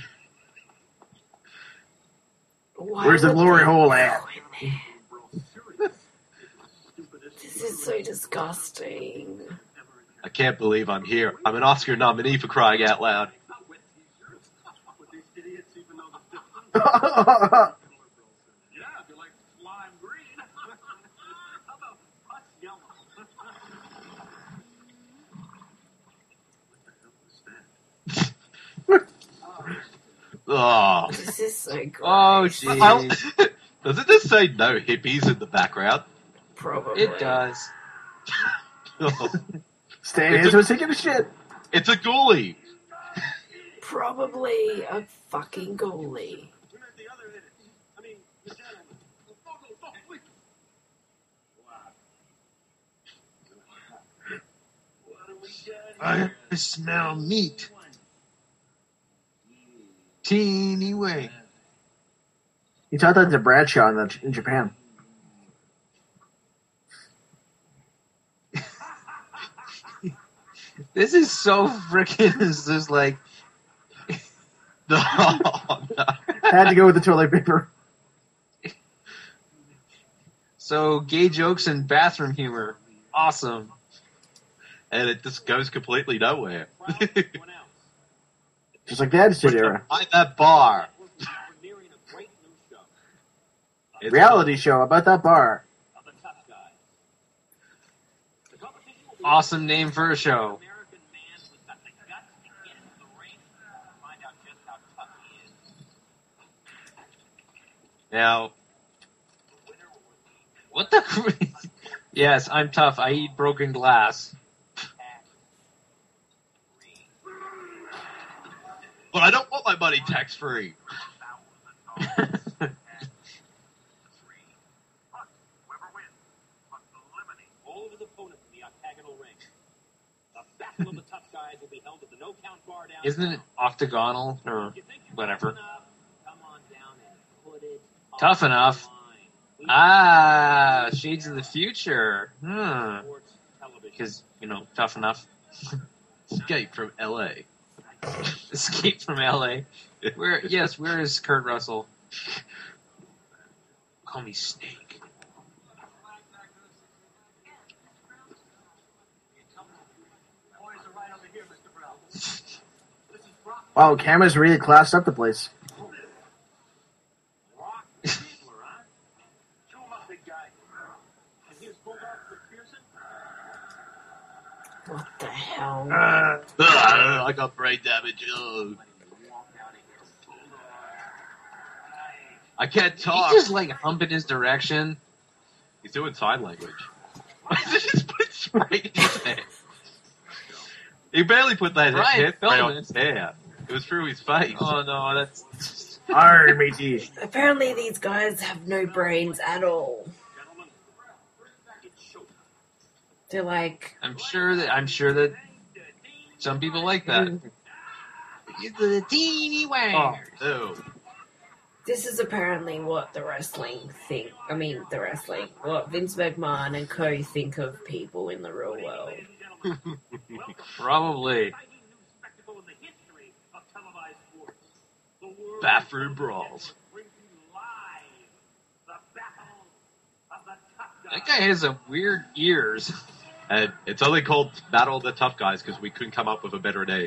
S2: Why
S4: Where's the
S2: would
S4: glory
S2: they
S4: hole
S2: go
S4: at?
S2: in there? This is so disgusting.
S1: I can't believe I'm here. I'm an Oscar nominee for crying out loud.
S5: Yeah, if you like lime green. How about us yellow?
S1: Oh.
S2: This is so gross.
S3: Oh, jeez.
S1: Does it just say no hippies in the background?
S2: Probably.
S3: It does.
S4: Stan Hansen was taking a shit.
S1: It's a ghoulie.
S2: Probably a fucking goalie.
S5: Where's the other in it? I mean, the gentleman. No, please. What do we got here?
S3: I smell meat. Teeny way.
S4: He taught that to Bradshaw in Japan.
S3: This is so freaking. This is like.
S1: Oh, no.
S4: Had to go with the toilet paper.
S3: So, gay jokes and bathroom humor. Awesome.
S1: And it just goes completely nowhere.
S5: Anyone else?
S4: Just like the Attitude Era.
S1: Find that bar.
S5: We're nearing a great new show
S1: It's
S4: Reality show about that bar.
S5: of the Tough Guys. The competition will be
S3: Awesome name for a show.
S5: American man who's got the guts to get into the ring and find out just how tough he is.
S1: Now,
S3: What the? Yes, I'm tough. I eat broken glass.
S1: but I don't want my money tax free.
S5: Whoever wins must eliminate all of his opponents in the octagonal ring. The Battle of the Tough Guys will be held at the No Count Bar downtown.
S3: Isn't it octagonal or
S5: You think you're
S3: whatever?
S5: tough enough? Come on down and put it on
S3: Tough enough.
S5: the line. We
S3: Ah, Shades of the Future.
S5: sports television.
S3: Because tough enough.
S1: Escape from LA.
S3: Escape from LA. Where is Kurt Russell? Call me Snake.
S5: Boys are right over here, Mr. Brown. This is Brock.
S4: Wow, cameras really classed up the place.
S5: Brock Ziegler, huh? Chew him up, big guy. And here's Bulldog McPherson.
S2: What the hell?
S1: I got brain damage. Ugh. I can't
S3: He
S1: talk.
S3: just humping his direction.
S1: He's doing sign language. Why did he just put spray in his hair? He barely put that
S3: Brian
S1: hair spray on
S3: Feldman.
S1: his hair. It was through his face.
S3: Oh no, that's
S4: Arr, matey.
S2: Apparently these guys have no brains at all.
S5: Gentlemen, it's showtime.
S2: They're like,
S3: I'm sure that some people like that. The teeny wang.
S1: Ew.
S2: this is apparently what the wrestling think. I mean, what Vince McMahon and co think of people in the real world.
S3: Probably.
S5: Exciting new spectacle in the history of televised sports. The world
S1: Bathroom brawls.
S5: brings you live
S3: That guy has some weird ears.
S1: And it's only called Battle of the Tough Guys because we couldn't come up with a better name.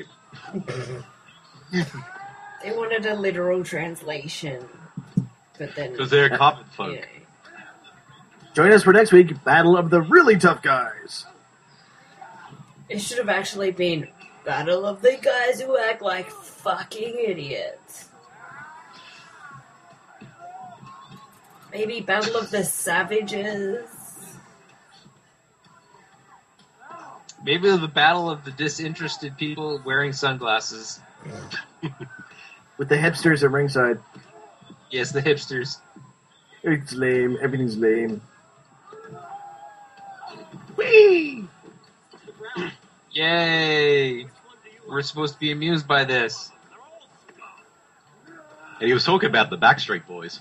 S2: They wanted a literal translation, but then
S1: Because they're common folk.
S2: yeah.
S4: Join us for next week, Battle of the Really Tough Guys.
S2: It should have actually been Battle of the Guys Who Act Like Fucking Idiots. Maybe Battle of the Savages.
S3: Maybe the battle of the disinterested people wearing sunglasses.
S4: With the hipsters at ringside.
S3: Yes, the hipsters.
S4: It's lame. Everything's lame.
S3: Whee! Yay! We're supposed to be amused by this.
S1: And he was talking about the Backstreet Boys.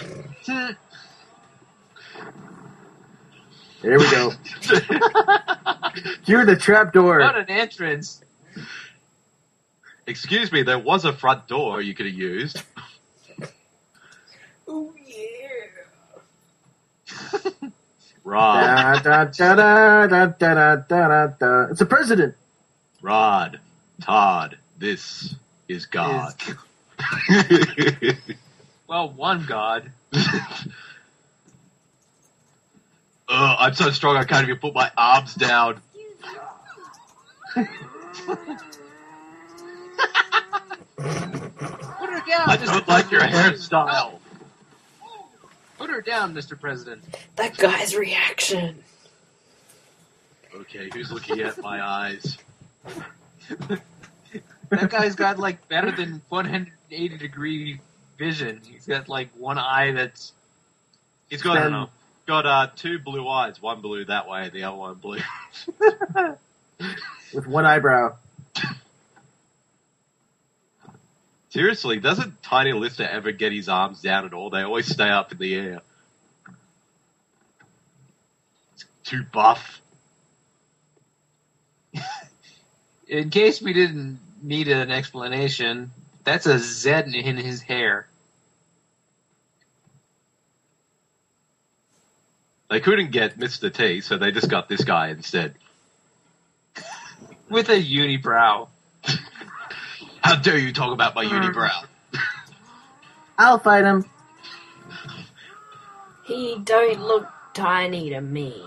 S4: There we go. Hear the trapdoor.
S3: What an entrance!
S1: Excuse me, there was a front door you could have used.
S2: Oh yeah.
S1: Rod.
S4: Da, da, da, da, da, da, da, da. It's the president.
S1: Rod. Todd. This is God.
S3: Well, one god.
S1: I'm so strong I can't even put my arms down.
S3: Put her down,
S1: I
S3: Mr.
S1: don't like your
S3: President.
S1: hairstyle.
S3: Put her down, Mr. President.
S2: That guy's reaction.
S1: Okay, who's looking at my eyes?
S3: That guy's got like better than 180-degree vision. He's got like one eye that's
S1: He's got,
S3: I don't know.
S1: got two blue eyes. One blue that way, the other one blue.
S4: With one eyebrow.
S1: Seriously, doesn't Tiny Lister ever get his arms down at all? They always stay up in the air. It's too buff.
S3: In case we didn't need an explanation, that's a Z in his hair.
S1: They couldn't get Mr. T, so they just got this guy instead.
S3: With a unibrow.
S1: How dare you talk about my unibrow?
S4: I'll fight him.
S2: He don't look tiny to me.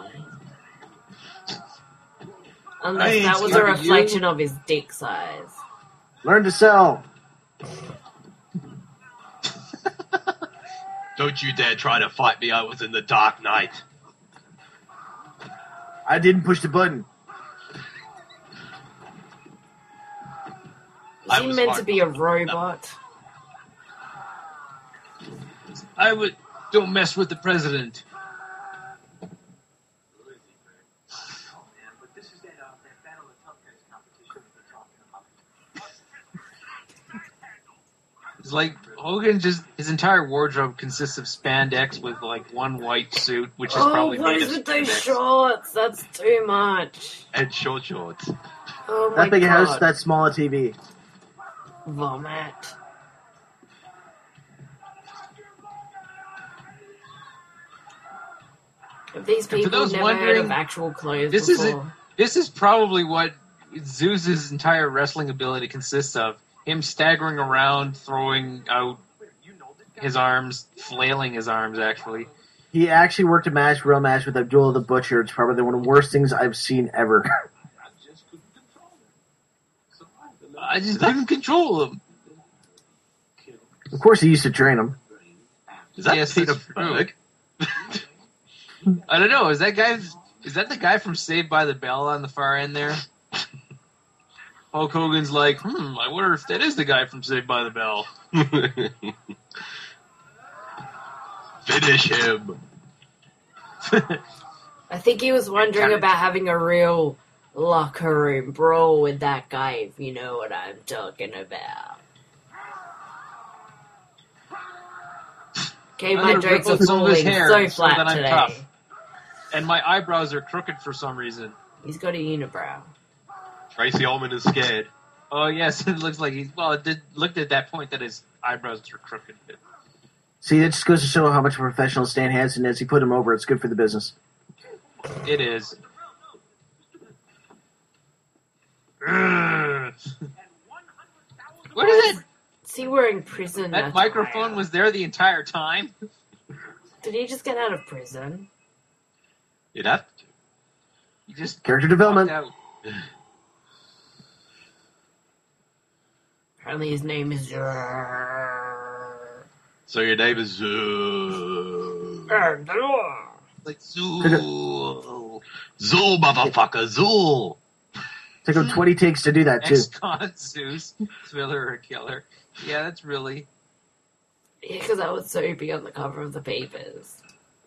S2: Unless
S3: I ain't
S2: that was a
S3: scared of
S2: reflection of his dick size.
S4: Learn to sell.
S1: Don't you dare try to fight me, I was in the Dark Knight.
S4: I didn't push the button.
S2: Is
S1: I
S2: he
S1: was
S2: meant
S1: hard-
S2: to be a robot?
S3: Don't mess with the president.
S5: But this is that Battle of Tough Guys competition that they're talking about.
S3: It's like Hogan his entire wardrobe consists of spandex with like one white suit, which is
S2: Oh,
S3: probably
S2: what
S3: made
S2: is
S3: of
S2: with those
S3: spandex.
S2: shorts? That's too much.
S1: And short shorts.
S2: Oh my
S4: That big a
S2: god.
S4: house, that small a TV.
S2: Vomit. Have these
S3: for
S2: people
S3: those
S2: never heard
S3: wondering,
S2: of actual clothes
S3: This
S2: before?
S3: is probably what Zeus's entire wrestling ability consists of. Him staggering around, throwing out his arms, flailing his arms, actually.
S4: He actually worked a real match with Abdullah the Butcher. It's probably one of the worst things I've seen ever.
S3: I just couldn't control him.
S4: Of course, he used to train him.
S1: Is that
S3: Yes,
S1: Peter
S3: that's true.
S1: Berg?
S3: I don't know. Is that the guy from Saved by the Bell on the far end there? Hulk Hogan's like, I wonder if that is the guy from Saved by the Bell.
S1: Finish him.
S2: I think he was wondering about having a real locker room brawl with that guy, if you know what I'm talking about. Okay,
S3: I'm
S2: my
S3: gonna
S2: jokes
S3: rip
S2: are
S3: out some of his
S2: falling
S3: hair
S2: so
S3: so
S2: flat
S3: that I'm
S2: today.
S3: tough. And my eyebrows are crooked for some reason.
S2: He's got a unibrow.
S1: Tracy Ullman is scared.
S3: Oh, yes, it looks like looked at that point that his eyebrows were crooked.
S4: See, that just goes to show how much of a professional Stan Hansen is. He put him over. It's good for the business.
S3: It is. Ugh. What is it?
S2: Is he wearing prison
S3: That
S2: attire?
S3: microphone was there the entire time?
S2: Did he just get out of prison?
S1: You'd have to.
S3: You just
S4: Character development.
S3: walked out.
S2: Apparently his name is...
S1: So your name is
S3: Like Zool.
S1: Zool, motherfucker, Zool.
S4: Took him 20 takes to do that, too.
S3: Ex-con Zeus, thriller or killer. Yeah, that's really...
S2: Yeah, because I was so big on the cover of the papers.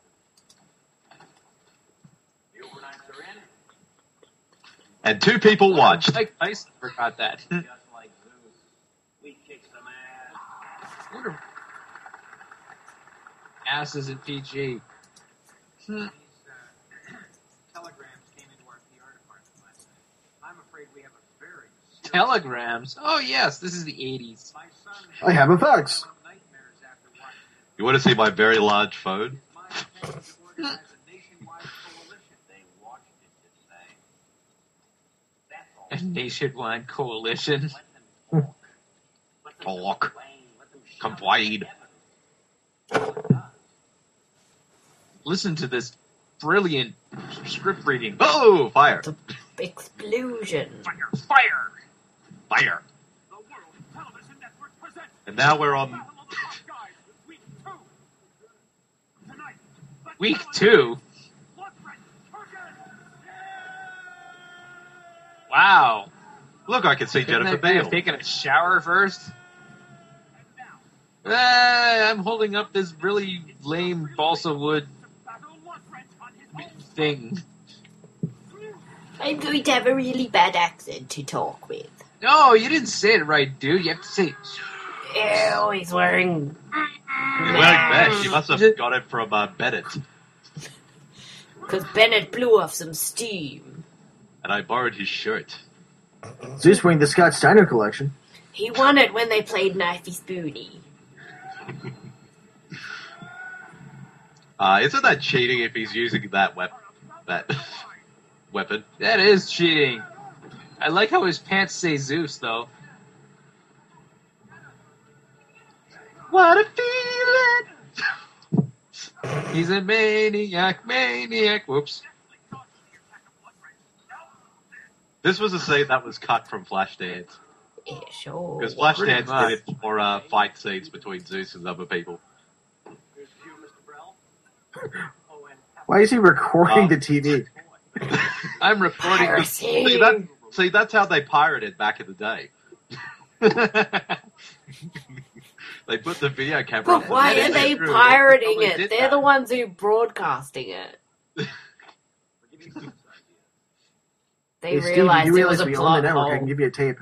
S5: The overnights are in,
S1: And 2 people watched.
S3: Mike Tyson forgot that.
S5: just like Zeus. We kick some ass.
S3: Wonder- Ass isn't PG.
S5: These telegrams came into our PR department last night. I'm afraid we have a very serious...
S3: Telegrams? Oh, yes, this is the 80s.
S5: My son
S4: I have a fax.
S5: nightmares after watching it.
S1: You want to see my very large phone?
S5: My intention to organize a nationwide coalition. They watched it today. That's all.
S3: A nationwide coalition.
S5: Let them talk. Let them
S1: Talk.
S5: complain. Let them shout
S1: Complain.
S5: together.
S3: Listen to this brilliant script reading.
S1: Oh, fire.
S2: Explosion.
S3: Fire! Fire!
S1: Fire.
S5: The World Television Network presents
S1: And now we're on...
S5: Battle of the Tough Guys with Week 2. Tonight, the
S3: Week
S5: television
S3: 2?
S5: Bloodthreat Turkey.
S3: Wow.
S1: Look, I can see
S3: Couldn't
S1: Jennifer
S3: that guy have
S1: Beal.
S3: taken a shower first?
S5: And now,
S3: I'm holding up this really lame balsa wood
S5: battle Bloodthreat on his own
S3: thing.
S2: I'm going to have a really bad accent to talk with.
S3: No, you didn't say it right, dude. You have to say...
S2: Ew, he's wearing...
S1: He's wearing mesh. You must have got it from Bennett.
S2: Because Bennett blew off some steam.
S1: And I borrowed his shirt.
S4: Zeus wearing the Scott Steiner collection.
S2: He won it when they played Knifey Spoony.
S1: Isn't that cheating if he's using that weapon?
S3: That is cheating. I like how his pants say Zeus, though.
S1: What a feeling!
S3: He's a maniac. Whoops.
S1: This was a scene that was cut from Flashdance.
S2: Yeah, sure.
S1: Because
S3: Pretty
S1: Flashdance
S3: much.
S1: did it for fight scenes between Zeus and other people.
S5: here's you, Mr. Brell. Oh, and
S4: Why is he recording the TV?
S3: I'm recording
S1: See,
S2: Piracy!
S1: that's how they pirated back in the day. They put the video camera
S2: But why
S3: That
S2: are
S3: is
S2: they
S3: true.
S2: pirating
S3: They
S2: it?
S3: probably did
S2: They're
S3: that.
S2: the ones who broadcasting it.
S5: we're giving you this idea.
S2: They
S4: Hey, Steve,
S2: realized
S4: you
S2: it
S4: realize
S2: was a
S4: we own the
S2: plot
S4: network. I
S2: hole.
S4: can give you a tape.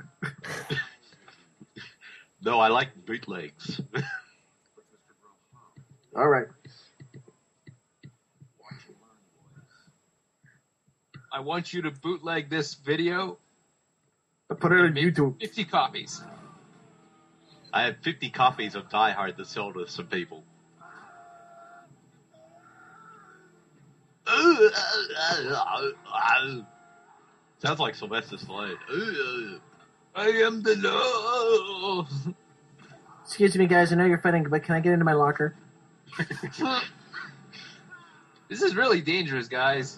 S1: No, I like bootlegs.
S4: All right.
S3: I want you to bootleg this video.
S4: I'll put it on
S3: Make
S4: YouTube.
S3: 50 copies.
S1: I have 50 copies of Die Hard to sell to some people. Sounds like Sylvester Stallone.
S3: I am the law.
S4: Excuse me, guys. I know you're fighting, but can I get into my locker?
S3: This is really dangerous, guys.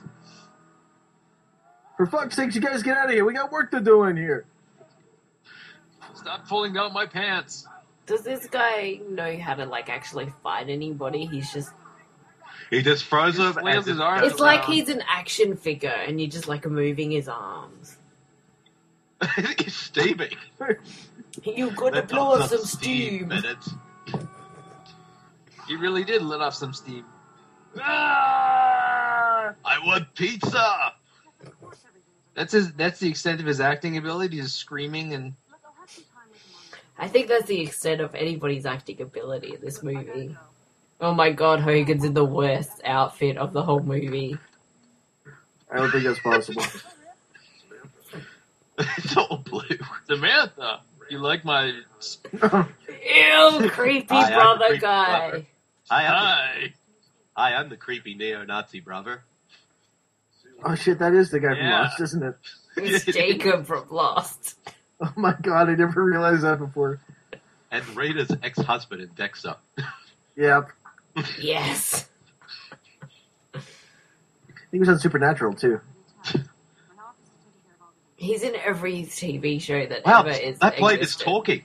S4: For fuck's sakes, you guys get out of here. We got work to do in here.
S3: Stop pulling down my pants.
S2: Does this guy know how to actually fight anybody? He's just...
S1: He just throws them
S3: flails
S1: and
S3: his arms.
S2: It's like
S3: around.
S2: he's an action figure and you're just moving his arms.
S1: I think he's steaming.
S2: You gotta
S1: Let
S2: blow
S1: off
S2: off some steam.
S1: minutes.
S3: He really did let off some steam. Ah!
S1: I want pizza.
S3: That's the extent of his acting ability, just screaming and
S6: Look, I'll have some time with him on
S2: I think that's the extent of anybody's acting ability in this movie. Oh my god, Hogan's in the worst outfit of the whole movie.
S4: I don't think that's possible.
S1: It's all blue.
S3: Samantha, you like my
S2: Ew, creepy
S1: I am the
S2: brother
S1: creepy
S2: guy.
S1: brother.
S3: hi?
S1: I'm the creepy neo-Nazi brother.
S4: Oh shit, that is the guy from
S3: Yeah.
S4: Lost, isn't it?
S2: It's Jacob from Lost.
S4: Oh my god, I never realized that before.
S1: And Rita's ex-husband in Dexter.
S4: Yep.
S2: Yes.
S4: He was on Supernatural too.
S2: He's in every TV show that
S1: Wow,
S2: ever is.
S1: that plate is
S2: existed.
S1: talking.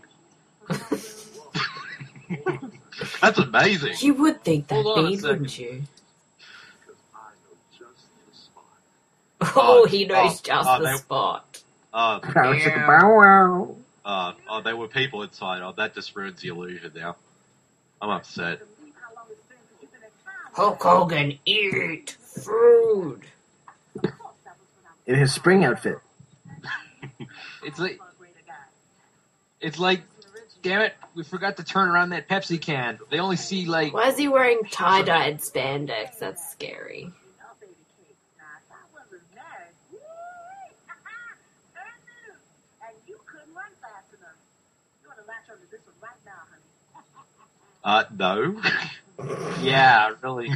S1: That's amazing.
S2: You would think that,
S3: Hold on a
S2: Bede,
S3: second.
S2: wouldn't you?
S7: Because I know just the spot.
S2: Oh, he knows just the
S1: they-
S2: spot.
S4: Power chicka bow wow.
S1: There were people inside. Oh, that just ruins the illusion now. I'm upset.
S2: Hulk Hogan, eat food.
S4: In his spring outfit.
S3: It's like, damn it, we forgot to turn around that Pepsi can. They only see like,
S2: Why is he wearing tie-dyed spandex? That's scary.
S1: No.
S3: yeah, really.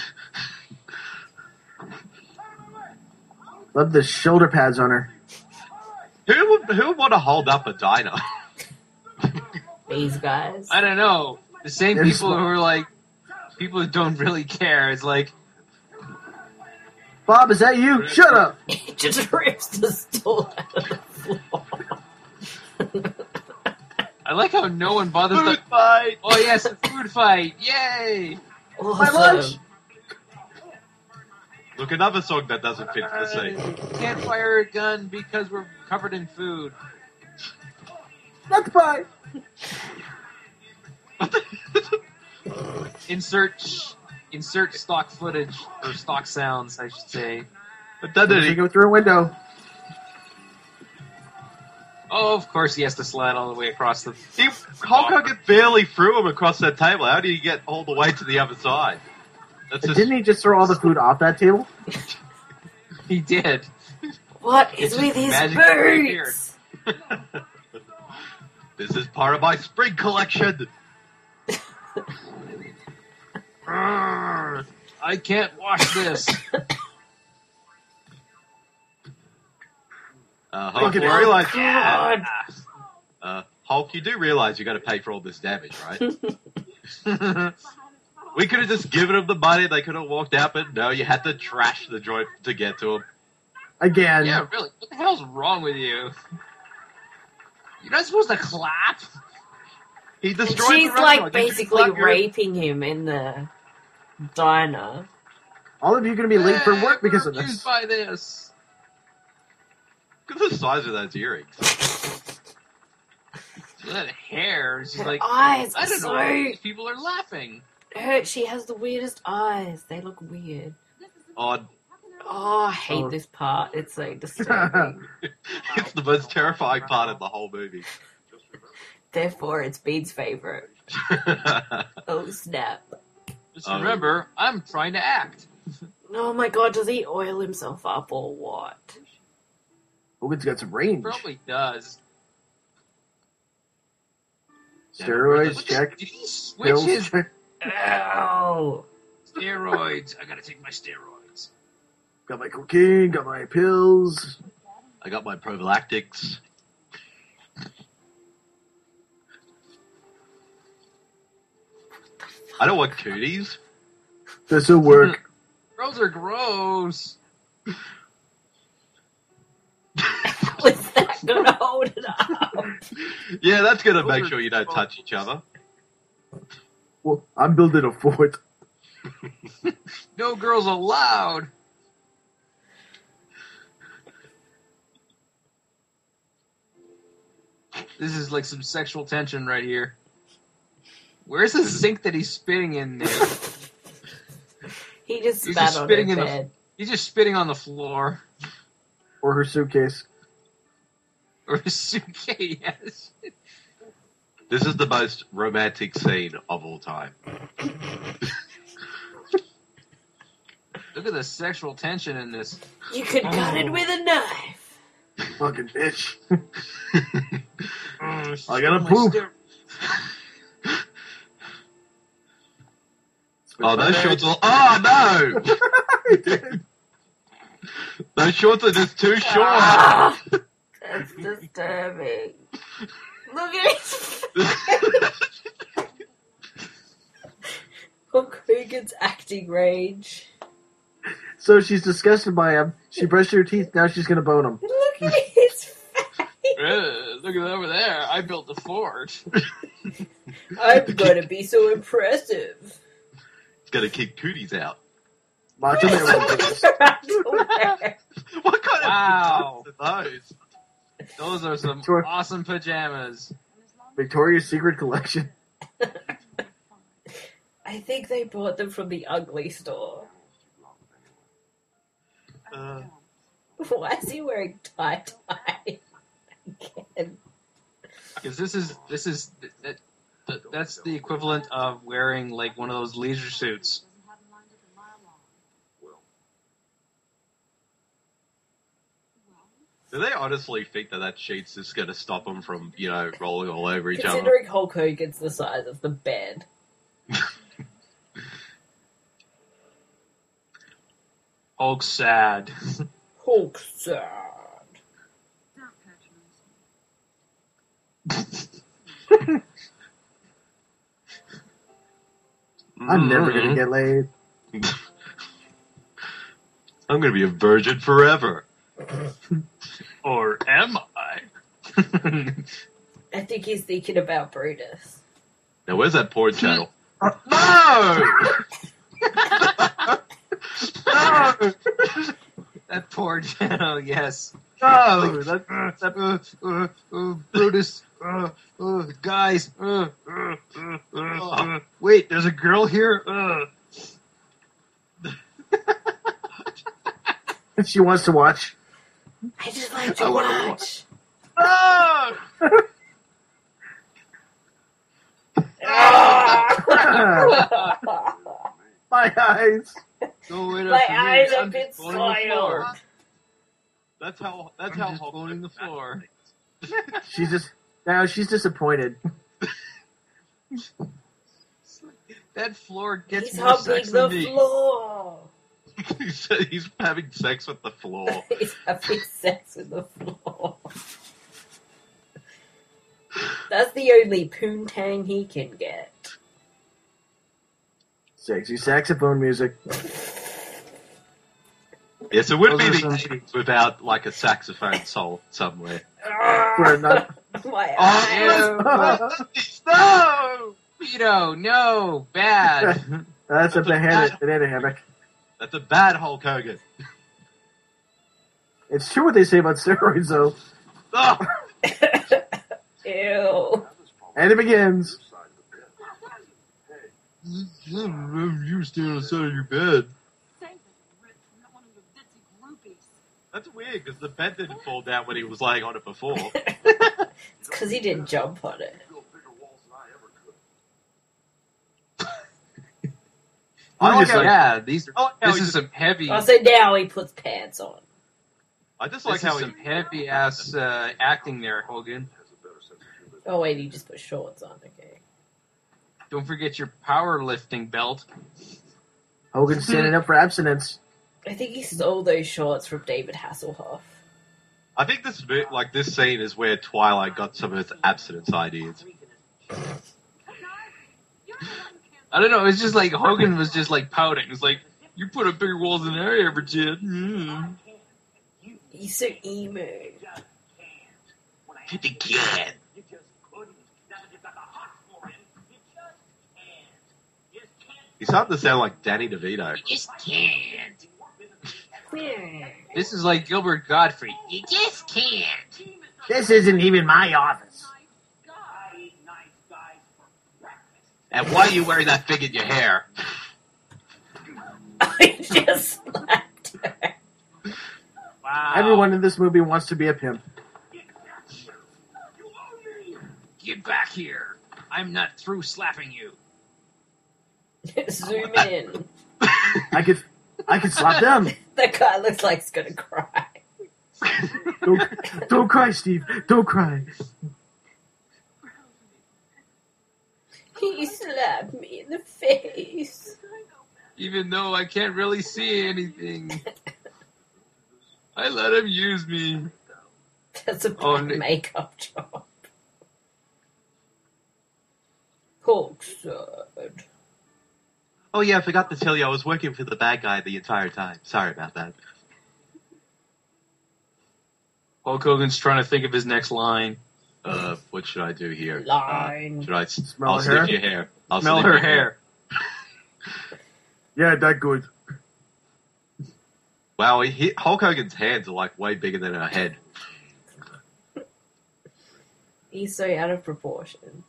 S4: Love the shoulder pads on her.
S1: Who would want to hold up a diner?
S2: These guys.
S3: I don't know. The same
S4: There's
S3: people who are like, people who don't really care. It's like,
S4: Bob, is that you? Shut up!
S2: He just rips the stool out of the floor.
S3: I like how no one bothers
S1: Food
S3: to.
S1: fight!
S3: Oh yes, a food fight! Yay!
S4: My lunch!
S2: Awesome.
S1: Look, another song that doesn't fit the scene.
S3: Can't fire a gun because we're covered in food.
S4: Not the pie!
S3: Insert stock footage or stock sounds, I should say.
S1: But then
S4: They
S1: he,
S4: go through a window.
S3: Oh, of course he has to slide all the way across the.
S1: Hulk Hogan barely threw him across that table. How did he get all the way to the other side? That's just,
S4: Didn't he just throw all the food off that table?
S3: He did.
S2: What
S3: It's
S2: is with
S3: just
S2: his
S3: magically
S2: boots?
S1: This is part of my spring collection.
S3: I can't wash this.
S1: Hulk,
S4: Look at
S1: you
S4: him.
S1: realize,
S2: God.
S1: Hulk, you do realize you got to pay for all this damage, right? We could have just given him the money. They could have walked out, but no, you had to trash the joint to get to him.
S4: Again.
S3: Yeah, really. What the hell's wrong with you? You're not supposed to clap.
S1: He
S2: And
S1: destroyed
S2: she's
S1: the
S2: like
S1: restaurant. You
S2: basically
S1: clap your-
S2: raping him in the diner.
S4: All of you are going to be late for work because of
S3: Confused
S4: this.
S3: by this.
S1: Look at the size of those earrings.
S3: That hair. She's
S2: Her
S3: like,
S2: eyes
S3: I
S2: are
S3: don't know
S2: so
S3: why these people are laughing.
S2: She has the weirdest eyes. They look weird.
S1: Odd.
S2: Oh, I hate
S4: Oh.
S2: this part. It's so disturbing.
S1: It's the most terrifying part of the whole movie.
S2: Therefore, it's Bede's favorite. Oh, snap.
S3: Just remember, I'm trying to act.
S2: Oh my god, does he oil himself up or what?
S4: Hogan's got some range.
S3: Probably does.
S4: Steroids,
S1: What
S4: check.
S3: Did he switch
S4: Pills,
S3: his
S4: check.
S2: Ow!
S3: steroids? I gotta take my steroids.
S4: Got my cocaine, got my pills.
S1: I got my prophylactics. I don't want cooties.
S4: This'll work.
S3: Those are gross.
S2: Was that gonna hold it up?
S1: Yeah, that's gonna make sure you don't touch each other.
S4: Well, I'm building a fort.
S3: No girls allowed. This is like some sexual tension right here. Where's the sink that he's spitting in there?
S2: He just
S3: He's
S2: spat
S3: just
S2: on
S3: spitting
S2: her
S3: in the-
S2: bed.
S3: He's just spitting on the floor.
S4: Or her suitcase.
S3: Or his suitcase, yes.
S1: This is the most romantic scene of all time.
S3: Look at the sexual tension in this.
S2: You could cut it with a knife.
S4: Fucking bitch.
S3: She's
S4: I gotta
S3: my
S4: poop.
S3: step-
S1: Oh, those shots will. Oh no!
S4: He did.
S1: Those shorts are just too short.
S2: Ah, that's disturbing. Look at his face. Hulk Hogan's acting range.
S4: So she's disgusted by him. She brushed her teeth. Now she's gonna bone him.
S2: Look at his face.
S3: Look at over there. I built the fort.
S2: I'm gonna be so impressive.
S1: It's gonna kick cooties out.
S4: Macho Man with this.
S1: What kind
S3: Wow.
S1: of are those?
S3: Those are some
S4: Sure.
S3: awesome pajamas.
S4: Victoria's Secret collection.
S2: I think they bought them from the ugly store. Why is he wearing tie-dye again?
S3: Because that's the equivalent of wearing like one of those leisure suits.
S1: Do they honestly think that sheet's just gonna stop them from, rolling all over each other?
S2: Considering Hulk Hogan's the size of the bed.
S3: Hulk's sad.
S2: Hulk sad.
S4: I'm never gonna get laid.
S1: I'm gonna be a virgin forever.
S3: Or am I?
S2: I think he's thinking about Brutus.
S1: Now, where's that porn channel?
S3: No! No! That poor channel, yes.
S4: No,
S3: Brutus. Guys. Wait, there's a girl here?
S4: she wants to watch.
S2: I just like to
S1: I wanna
S2: watch.
S3: Oh!
S4: My eyes.
S3: Don't wait
S2: My
S3: up for me.
S2: eyes have
S3: I'm
S2: been
S3: just boning the floor.
S2: soiled.
S1: That's how
S3: I'm just
S1: Hulk
S3: boning the floor.
S4: She's disappointed.
S3: That floor gets
S2: He's
S3: more
S2: humping
S3: sex
S2: the
S3: than me.
S2: floor.
S1: He's having sex with the floor.
S2: He's having sex with the floor. That's the only poontang he can get.
S4: Sexy saxophone music.
S1: Yes, it would
S3: Those
S1: be
S3: are
S1: the
S3: some-
S1: 80s without like a saxophone solo somewhere.
S4: For not,
S2: My eyes.
S1: No!
S3: Vito, no, bad.
S4: that's a banana hammock.
S1: That's a bad Hulk Hogan.
S4: It's true what they say about steroids, though.
S1: Oh!
S2: Ew.
S4: And it begins.
S1: You stand on the side of your bed. That's weird because the bed didn't fall down when he was laying on it before.
S2: It's because he didn't jump on it.
S1: I like how,
S3: Yeah, these.
S1: I like how
S3: This
S1: he
S3: is
S1: just-
S3: some heavy.
S2: Also, now he puts pants on.
S1: I just like
S3: This
S1: how
S3: is some heavy ass acting there, Hogan.
S2: Oh, wait, he just put shorts on. Okay.
S3: Don't forget your powerlifting belt.
S4: Hogan's standing up for abstinence.
S2: I think he stole those shorts from David Hasselhoff.
S1: I think this scene is where Twilight got some of its abstinence ideas.
S3: I don't know. It's just like Hogan was just like pouting. It's like you put up bigger walls than I ever did. Mm.
S2: He's so emo.
S1: The kid.
S5: You just couldn't. Now that you've got the hots for him, you just can't. You just can't.
S1: He's starting to sound like Danny DeVito.
S3: Just can't. This is like Gilbert Gottfried. You just can't.
S4: This isn't even my office.
S5: I eat nice guys for breakfast.
S1: And why are you wearing that thing in your hair?
S2: I just slapped her.
S3: Wow.
S4: Everyone in this movie wants to be a pimp.
S3: Get back here. I'm not through slapping you.
S2: Zoom in.
S4: I could slap them.
S2: That guy looks like he's gonna cry.
S4: Don't cry, Steve. Don't cry.
S2: He slapped me in the face.
S3: Even though I can't really see anything. I let him use me.
S2: That's a bad
S3: Oh, no.
S2: makeup job. Hulk said.
S1: Oh yeah, I forgot to tell you I was working for the bad guy the entire time. Sorry about that.
S3: Hulk Hogan's trying to think of his next line.
S1: What should I do here?
S2: Line.
S1: Should I
S4: Smell
S1: I'll
S4: her
S1: sniff
S4: hair?
S1: your hair. I'll
S3: Smell
S1: sniff
S3: her
S1: your
S3: hair.
S4: Yeah, that good.
S1: Wow, Hulk Hogan's hands are like way bigger than her head.
S2: He's so out of proportion.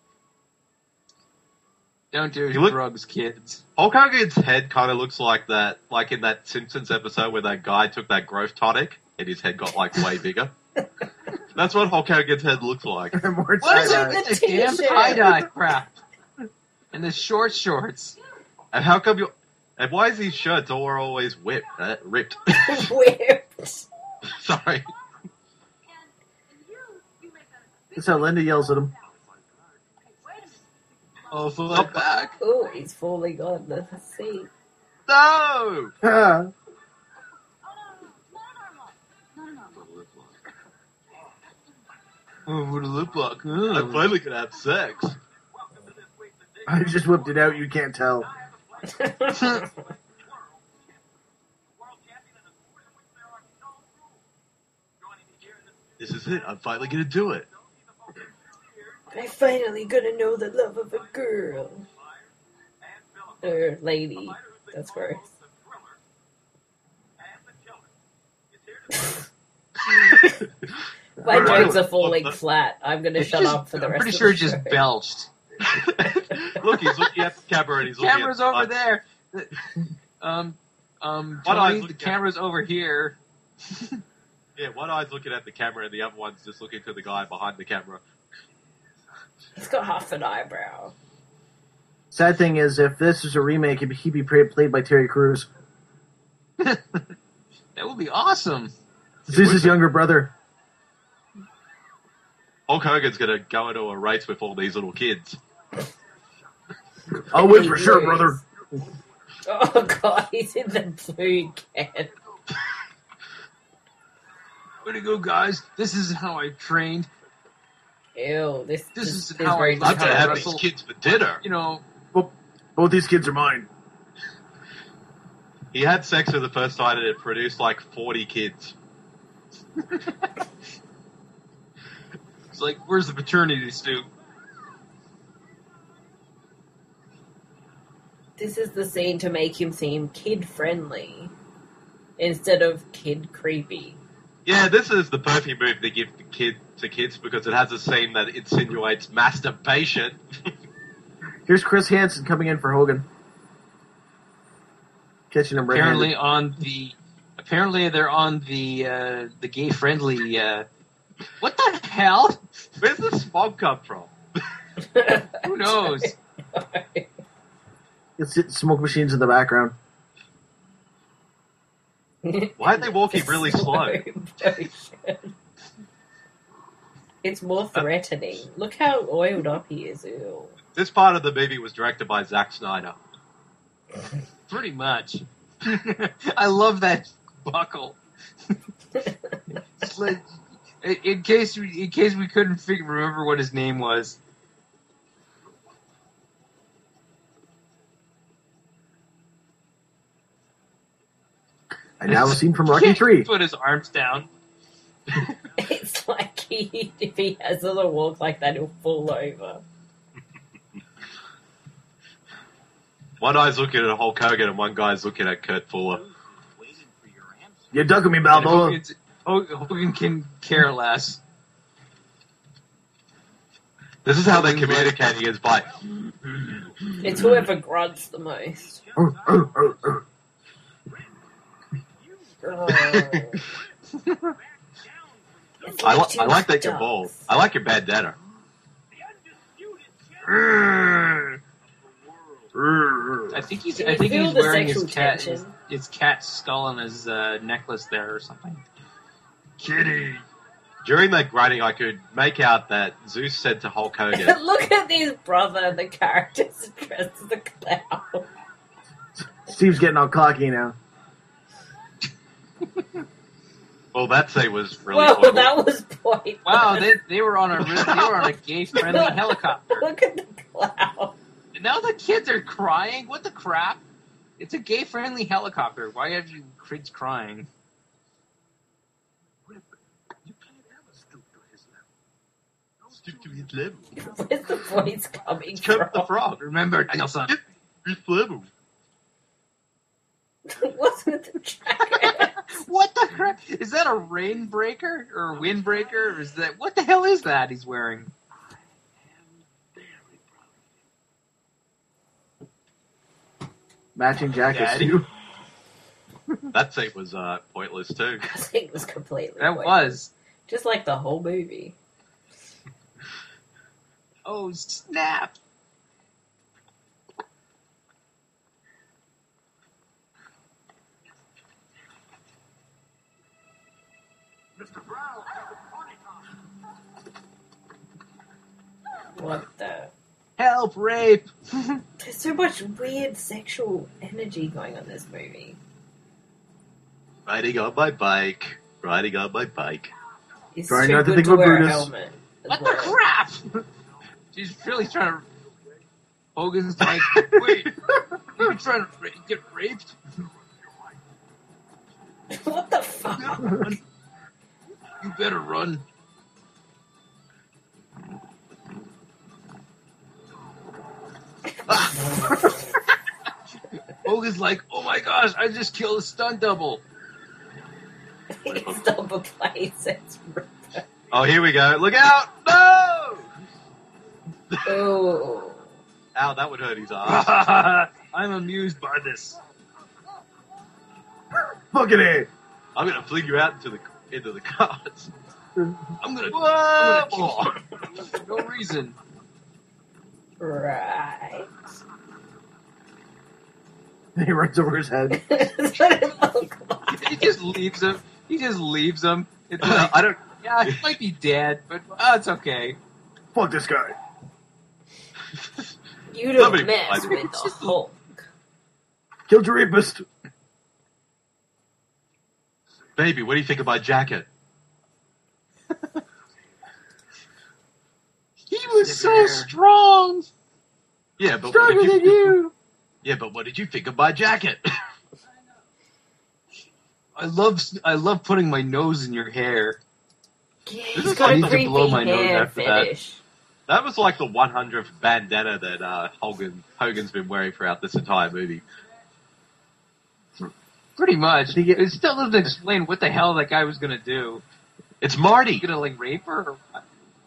S3: Don't do
S1: You look-
S3: drugs, kids.
S1: Hulk Hogan's head kind of looks like that, like in that Simpsons episode where that guy took that growth tonic and his head got like way bigger. That's what Hulk Hogan's head looks like.
S4: More
S3: What is
S4: tie-dye.
S3: it?
S2: The
S3: The damn
S2: t-shirt.
S3: tie-dye crap. And the short shorts.
S1: And how come you? And why is his shirts always ripped?
S2: Whipped.
S1: Sorry.
S4: That's how Linda yells at him.
S3: Oh, flip back.
S2: Oh, he's falling on the seat.
S1: No.
S4: Ah,
S3: Oh, what a lip lock.
S1: I'm finally gonna have sex.
S4: I just whipped it out. You can't tell.
S1: This is it. I'm finally gonna do it.
S2: I finally gonna know the love of a girl. Or lady. That's gross. My
S1: Right.
S2: jokes are falling flat. I'm gonna shut up for the
S3: I'm
S2: rest
S3: pretty
S2: of
S3: sure
S2: the
S3: it just
S2: show.
S3: belched.
S1: Look, he's looking at the camera and he's looking
S3: Camera's
S1: at
S3: over there.
S1: One eye's
S3: Tony, the
S1: looking
S3: camera's over here.
S1: Yeah, one eye's looking at the camera and the other one's just looking to the guy behind the camera.
S2: He's got half an eyebrow.
S4: Sad thing is, if this is a remake, he'd be played by Terry Crews.
S3: That would be awesome.
S4: This is his younger brother.
S1: Hulk Hogan's gonna go into a race with all these little kids.
S4: I'll win for sure, brother.
S2: Oh god, he's in the blue can.
S3: Way to go, guys. This is how I trained.
S2: Ew, this
S3: is
S2: is
S3: how
S2: very
S3: I
S1: I'm
S3: like
S1: gonna
S3: to
S1: have
S3: wrestle.
S1: these kids for dinner.
S3: You know,
S4: Both these kids are mine.
S1: He had sex for the first time and it produced like 40 kids.
S3: it's like, where's the paternity suit?
S2: This is the scene to make him seem kid-friendly instead of kid-creepy.
S1: Yeah, this is the perfect move to give to kids because it has a scene that insinuates masturbation.
S4: Here's Chris Hansen coming in for Hogan. Catching him
S3: Apparently
S4: red-handed.
S3: apparently they're on the gay friendly. What the hell?
S1: Where's the smoke come from?
S3: Who knows?
S4: It's smoke machines in the background.
S1: Why are they walking really slow?
S2: It's more threatening. Look how oiled up he is. Ew.
S1: This part of the movie was directed by Zack Snyder.
S3: Pretty much. I love that buckle. It's like, in case we couldn't remember what his name was.
S4: And now a scene from Rocky 3.
S3: Put his arms down.
S2: It's like if he has a little walk like that, he'll fall over.
S1: One eye's looking at Hulk Hogan and one guy's looking at Kurt Fuller.
S4: You're ducking me,
S3: And
S4: Balboa.
S3: Hogan can care less.
S1: This is how they're communicating is by...
S2: It's whoever grunts the most. Oh.
S1: I like that you're bald. I like your bandana.
S3: I think he's
S2: Can you feel the
S3: wearing
S2: sexual
S3: cat
S2: tension?
S3: his cat skull on his necklace there or something. Kitty.
S1: During that grinding, I could make out that Zeus said to Hulk Hogan,
S2: Look at his brother and the characters dressed as a clown.
S4: Steve's getting all cocky now.
S1: Well, that scene was really
S2: Well,
S1: pointless.
S2: that was pointless.
S3: Wow, they were on a gay friendly helicopter.
S2: Look at the cloud.
S3: And now the kids are crying. What the crap? It's a gay friendly helicopter. Why have you kids crying?
S7: You can't ever stoop to his level. Stoop to his level.
S2: Where's the voice coming
S1: It's Kermit the
S2: from?
S1: Frog.
S3: Remember, Danielson.
S1: His level.
S2: Wasn't the jacket?
S3: What the crap? Is that a rain breaker or a windbreaker? Or is that what the hell is that he's wearing?
S4: Matching jackets
S1: Daddy.
S4: too.
S1: That scene was pointless too.
S2: I think it was completely
S3: That
S2: pointless.
S3: was.
S2: Just like the whole movie.
S3: Oh snap!
S5: Mr. Brown, party time.
S2: What the?
S3: Help! Rape!
S2: There's so much weird sexual energy going on in this movie.
S1: Riding on my bike. Riding on my bike.
S2: He's
S4: Trying
S2: too
S4: not to
S2: good
S4: think
S2: to
S4: about
S2: wear a
S4: Brutus.
S2: helmet. as
S3: What the
S2: well.
S3: crap? She's really trying to. Hogan's like, wait, you're trying to get raped?
S2: What the fuck?
S3: You better run. Hogan's like, oh my gosh, I just killed a stunt double.
S2: He's double place. It's
S1: Oh, here we go. Look out! No!
S2: oh.
S1: Ow, that would hurt his ass.
S3: I'm amused by this.
S4: Fucking A.
S1: I'm gonna fling you out into the cars.
S3: I'm gonna
S1: Whoa!
S3: kill you for no reason.
S2: Right.
S4: He runs over his head.
S2: That's what it looked like.
S3: He just leaves him. It's like,
S1: I don't.
S3: yeah, he might be dead, but it's okay.
S4: Fuck this guy.
S2: You don't
S1: Somebody
S2: mess
S1: find
S2: with
S1: it.
S2: the Hulk.
S4: Killed your rapist.
S1: Baby, what do you think of my jacket?
S3: He was so strong.
S1: Yeah, but
S4: Stronger
S1: what did
S4: than you.
S1: Yeah, but what did you think of my jacket?
S3: I love putting my nose in your hair.
S2: Yeah,
S1: This
S2: he's
S1: is
S2: got
S1: like
S2: a
S3: need to
S2: creepy
S3: blow my nose
S2: hair
S3: after that.
S2: fetish.
S1: That was like the 100th bandana that Hogan's been wearing throughout this entire movie.
S3: Pretty much.
S4: Did he get-
S3: It still doesn't explain what the hell that guy was gonna do.
S1: It's Marty.
S3: He gonna like rape her? Or what?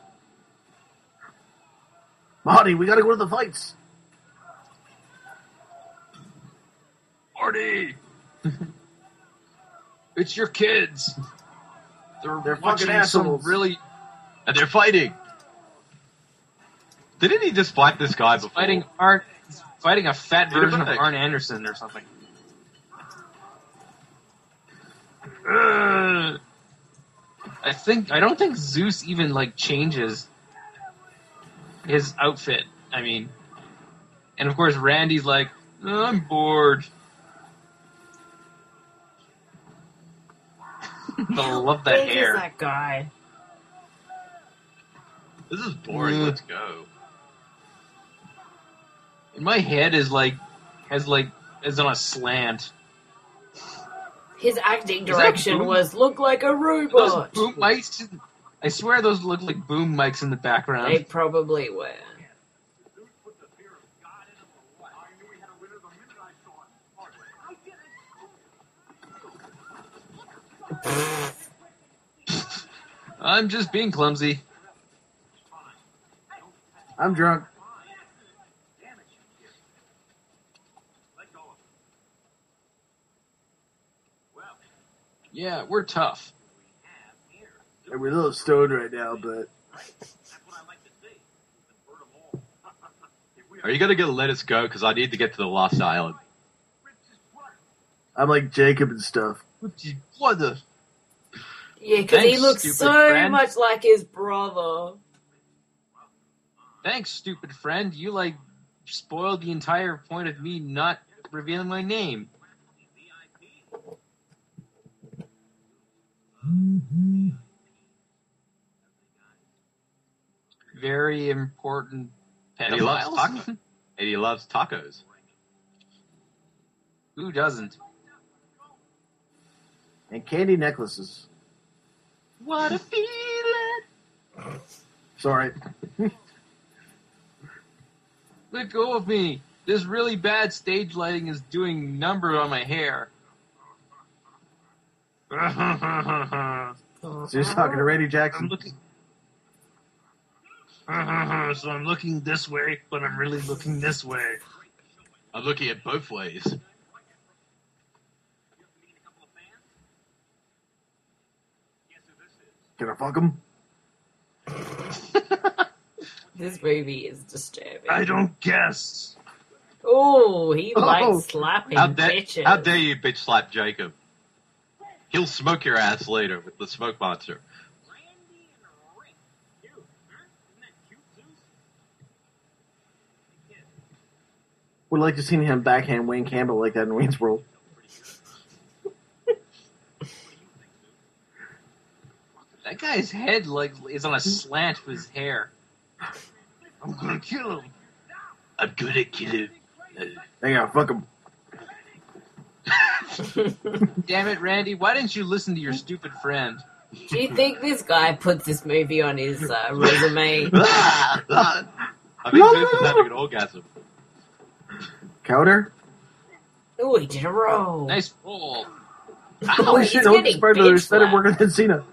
S4: Marty, we gotta go to the fights.
S3: Marty! It's your kids. They're
S4: fucking
S3: watching some
S4: assholes.
S3: really
S1: And they're fighting. Didn't he just fight this guy before?
S3: fighting a fat
S1: Peter
S3: version of
S1: Buck.
S3: Arn Anderson or something. I don't think Zeus even like changes his outfit. I mean, and of course Randy's like, "Oh, I'm bored." I love that
S2: Big is
S3: hair.
S2: that guy?
S1: This is boring.
S3: Mm.
S1: Let's go.
S3: And my head is on a slant.
S2: His acting
S3: that
S2: direction
S3: boom?
S2: was look like a
S3: Those
S2: robot.
S3: boom mics. I swear those look like boom mics in the background.
S2: They probably were.
S5: Put the fear of God in him or what? I knew we had a winner the minute I saw it. I did it.
S3: I'm just being clumsy.
S4: I'm drunk.
S5: Damn it, you kid. Let go of him. Well,
S3: Yeah, we're tough.
S5: we have here.
S4: And we're a little stoned right now, but
S5: That's what I like to see. Convert them all. If we
S1: Are you gonna let us go? Because I need to get to the last island.
S5: ripped his blood,
S4: I'm like Jacob and stuff.
S3: What the?
S2: Yeah, because he
S3: Thanks,
S2: looks
S3: stupid
S2: so
S3: friend.
S2: much like his brother.
S3: Thanks, stupid friend. You like spoiled the entire point of me not revealing my name. Very important
S1: And he loves
S3: pedophiles.
S1: tacos. And he loves tacos.
S3: Who doesn't?
S4: And candy necklaces.
S3: What a feeling!
S4: Sorry.
S3: Let go of me. This really bad stage lighting is doing numbers on my hair.
S4: So he's talking to Randy
S3: I'm
S4: Jackson.
S3: looking. So I'm looking this way, but I'm really looking this way.
S1: I'm looking at both ways.
S4: Can I fuck him?
S2: This movie is disturbing.
S3: I don't guess.
S2: Oh, he likes
S4: Oh.
S2: slapping
S1: How dare
S2: bitches.
S1: you bitch slap Jacob? He'll smoke your ass later with the smoke monster.
S5: Randy and Rick. Cute, huh? Isn't that cute, Zeus?
S4: Would like to see him backhand Wayne Campbell like that in Wayne's World.
S3: That guy's head is on a slant with his hair. I'm gonna kill him. I'm gonna kill him.
S4: Hang on, fuck him.
S3: Damn it, Randy! Why didn't you listen to your stupid friend?
S2: Do you think this guy puts this movie on his resume?
S1: I think Vince is having an orgasm.
S4: Counter?
S2: Oh, he did a roll.
S3: Nice roll.
S2: Oh,
S4: Holy
S2: he's
S4: shit,
S2: getting
S4: Otis Brothers
S2: bitch
S4: better
S2: slapped.
S4: worker than Cena.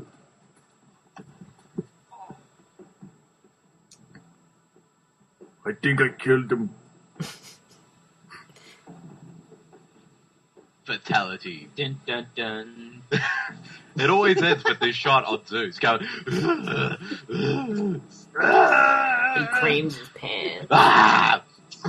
S4: I think I killed him.
S1: Fatality.
S3: Dun dun dun.
S1: It always ends with this shot on Zeus going.
S2: He creams his pants.
S1: Ah!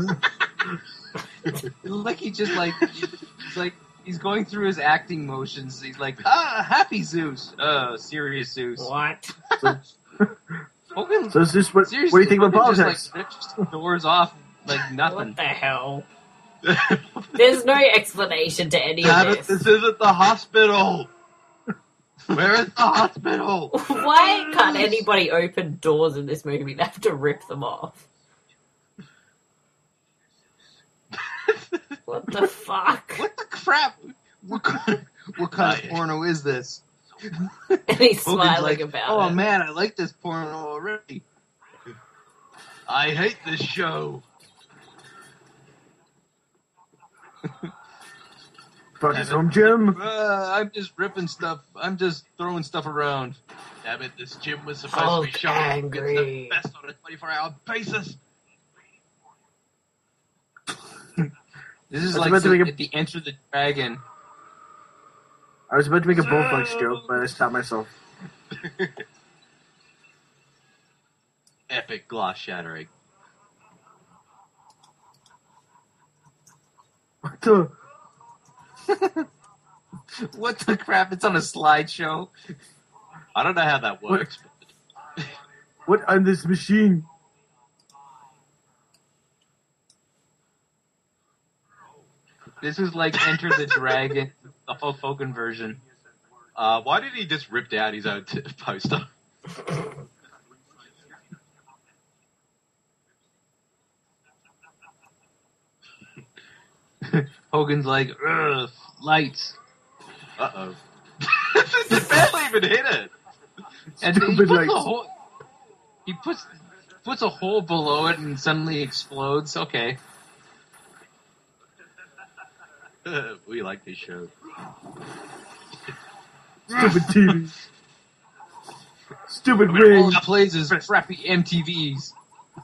S3: Like he just he's going through his acting motions. He's like, happy Zeus. Serious Zeus.
S2: What?
S3: Hogan,
S4: So is this what do
S3: seriously,
S4: you think about
S3: Hogan
S4: politics?
S3: Just, rips doors off like
S2: What
S3: nothing.
S2: the hell? There's no explanation to any
S1: Damn
S2: of
S1: it,
S2: this.
S1: this isn't the hospital! Where is the hospital?
S2: Why can't anybody open doors in this movie? They have to rip them off. What the fuck?
S3: What the crap? What kind of porno is this?
S2: And he's
S3: Hogan's
S2: smiling
S3: like,
S2: about
S3: oh
S2: it.
S3: man, I like this porno already.
S1: I hate this show.
S4: Fuck his home gym.
S3: I'm just ripping stuff. I'm just throwing stuff around.
S1: Damn it, this gym was supposed to be showing
S2: angry.
S1: it's the best on a 24-hour basis.
S3: This is
S4: I was
S3: like
S4: about to make a-
S3: at the Enter the Dragon.
S4: I was about to make a Bullflex joke, but I stopped myself.
S1: Epic glass shattering.
S4: What the?
S3: What the crap? It's on a slideshow.
S1: I don't know how that works.
S4: What on this machine?
S3: This is like Enter the Dragon, the Hulk Hogan version.
S1: Why did he just rip out his own poster?
S3: Hogan's like, ugh, lights.
S1: Uh-oh. He barely even hit it.
S3: And then
S4: Stupid lights.
S3: he puts a hole below it and suddenly explodes. Okay.
S1: We like this show.
S4: Stupid TV. Stupid
S3: All
S4: ring.
S3: it plays is crappy MTVs.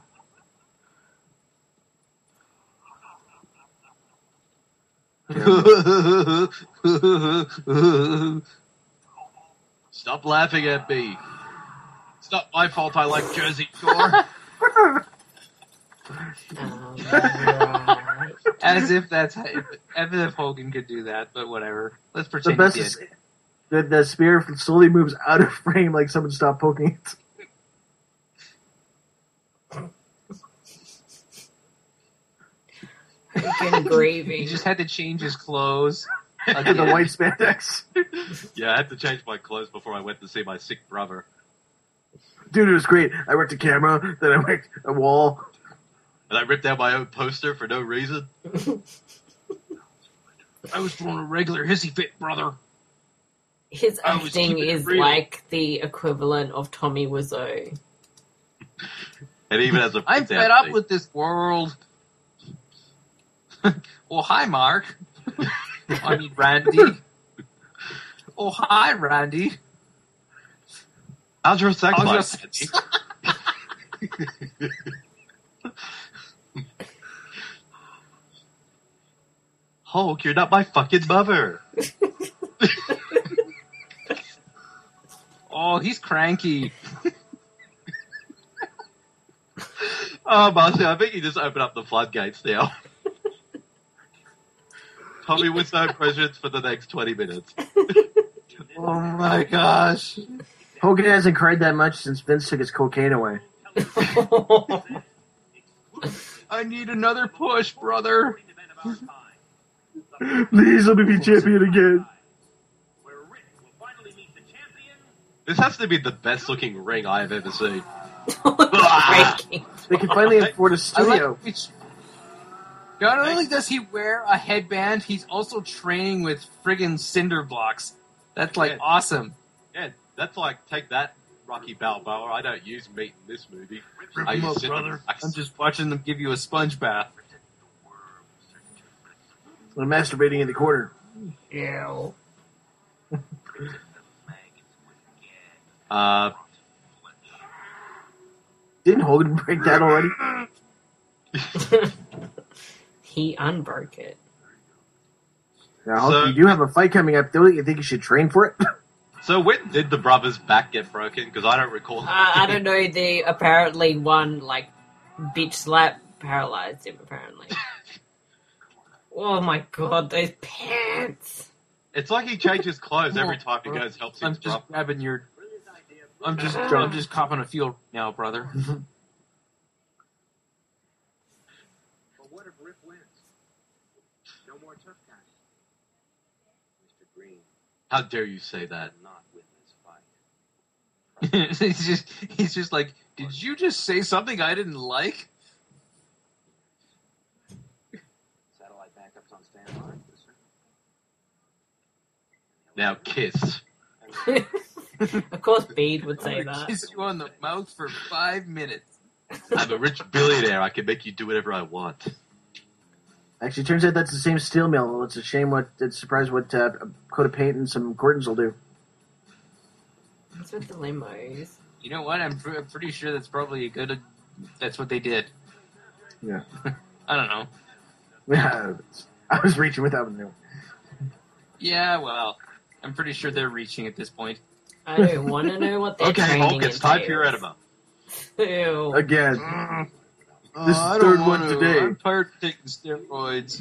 S1: Stop laughing at me. It's not my fault I like Jersey Shore.
S2: Right.
S3: As if Hogan could do that, but whatever. Let's
S4: The
S3: pretend
S4: best
S3: he did.
S4: is that the spear slowly moves out of frame like someone stopped poking it.
S2: Freaking
S3: He
S2: grieving.
S3: just had to change his clothes.
S4: I did the white spandex.
S1: Yeah, I had to change my clothes before I went to see my sick brother.
S4: Dude, it was great. I worked a camera, then I worked a wall.
S1: And I ripped out my own poster for no reason.
S3: I was throwing a regular hissy fit, brother.
S2: His
S3: I was
S2: acting
S3: keeping it
S2: is
S3: real.
S2: like the equivalent of Tommy Wiseau.
S1: And even as a
S3: I'm fed up with this world. Oh, hi, Mark. I mean, Randy. Oh, hi, Randy.
S1: How's your sex
S3: How's your
S1: life?
S3: sex-
S1: Hulk, you're not my fucking mother.
S3: Oh, he's cranky.
S1: Oh, Marcy, I think you just opened up the floodgates now. Tommy with no presents for the next 20 minutes.
S3: Oh my gosh.
S4: Hogan hasn't cried that much since Vince took his cocaine away.
S3: I need another push, brother.
S4: Please let me be champion again.
S5: Where Rick will finally meet the champion.
S1: This has to be the best looking ring I have ever seen.
S2: Breaking.
S4: They can finally afford a
S3: I
S4: studio.
S3: like which. Not only does he wear a headband, he's also training with friggin' cinder blocks. That's like
S1: Yeah.
S3: awesome.
S1: Yeah, that's like, take that, Rocky Balboa. I don't use meat in this movie.
S3: Rip
S1: I
S3: him
S1: use
S3: up,
S1: cinder
S3: brother.
S1: blocks.
S3: I'm just watching them give you a sponge bath.
S4: I'm masturbating in the corner.
S2: Ew.
S4: Didn't Hogan break that already?
S2: He unbroke it.
S4: Now, Hulk,
S1: So-
S4: you do have a fight coming up. Don't you think you should train for it?
S1: So when did the brother's back get broken? Because I don't recall.
S2: I don't know. The apparently one like bitch slap paralyzed him. Apparently. Oh my god, those pants!
S1: It's like he changes clothes every time he goes helps
S3: I'm
S1: his
S3: just
S1: brother.
S3: grabbing your. I'm just copping a feel now, brother.
S5: But what if Rick wins? No more tough guys. Mr. Green
S1: How dare you say that?
S5: will not win this fight.
S3: he's just like, did you just say something I didn't like?
S5: Satellite backups on standby. Yes, sir.
S1: Now kiss.
S2: Of course, Bede would
S3: I'm
S2: say
S3: gonna
S2: that.
S3: kiss you on the mouth for 5 minutes.
S1: I'm a rich billionaire. I can make you do whatever I want.
S4: Actually, turns out that's the same steel mill. It's a shame it's a surprise what a coat of paint and some curtains will do.
S2: What's with the limos?
S3: You know what? I'm pretty sure that's probably a good. That's what they did.
S4: Yeah.
S3: I don't know.
S4: Yeah, I was reaching without a new.
S3: Yeah, well, I'm pretty sure they're reaching at this point.
S2: I don't want to know what they're
S1: Okay,
S2: training
S1: Hulk, it's time for your
S2: entails.
S1: enema.
S2: Ew.
S4: Again. This is
S3: I
S4: third
S3: don't
S4: one
S3: wanna.
S4: today.
S3: I'm tired of taking steroids.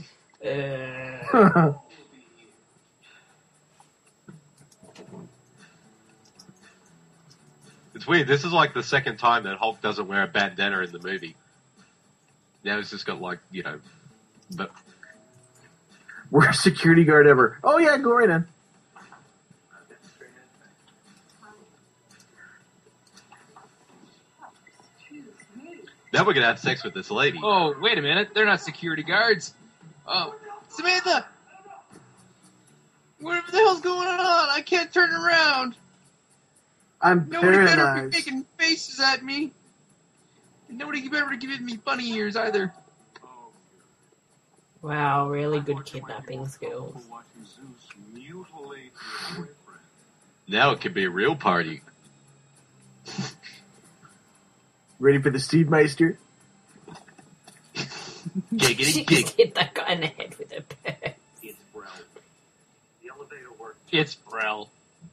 S1: It's weird. This is like the second time that Hulk doesn't wear a bandana in the movie. Now he's just got like, but
S4: Worst security guard ever. Oh yeah, go right in.
S1: now we're gonna have sex with this lady.
S3: Oh, wait a minute. They're not security guards. Oh, Samantha! What the hell's going on? I can't turn around.
S4: I'm
S3: Nobody better be
S4: paralyzed.
S3: making faces at me. And nobody better be giving me bunny ears either.
S2: Wow, really good kidnapping skills.
S7: Watching Zeus mutilate your boyfriend.
S1: Now it can be a real party.
S4: Ready for the Steve Meister?
S1: Giggity
S2: She
S1: gig.
S2: just hit that guy in the head with a purse.
S5: It's Brell. The elevator works
S3: It's Brell.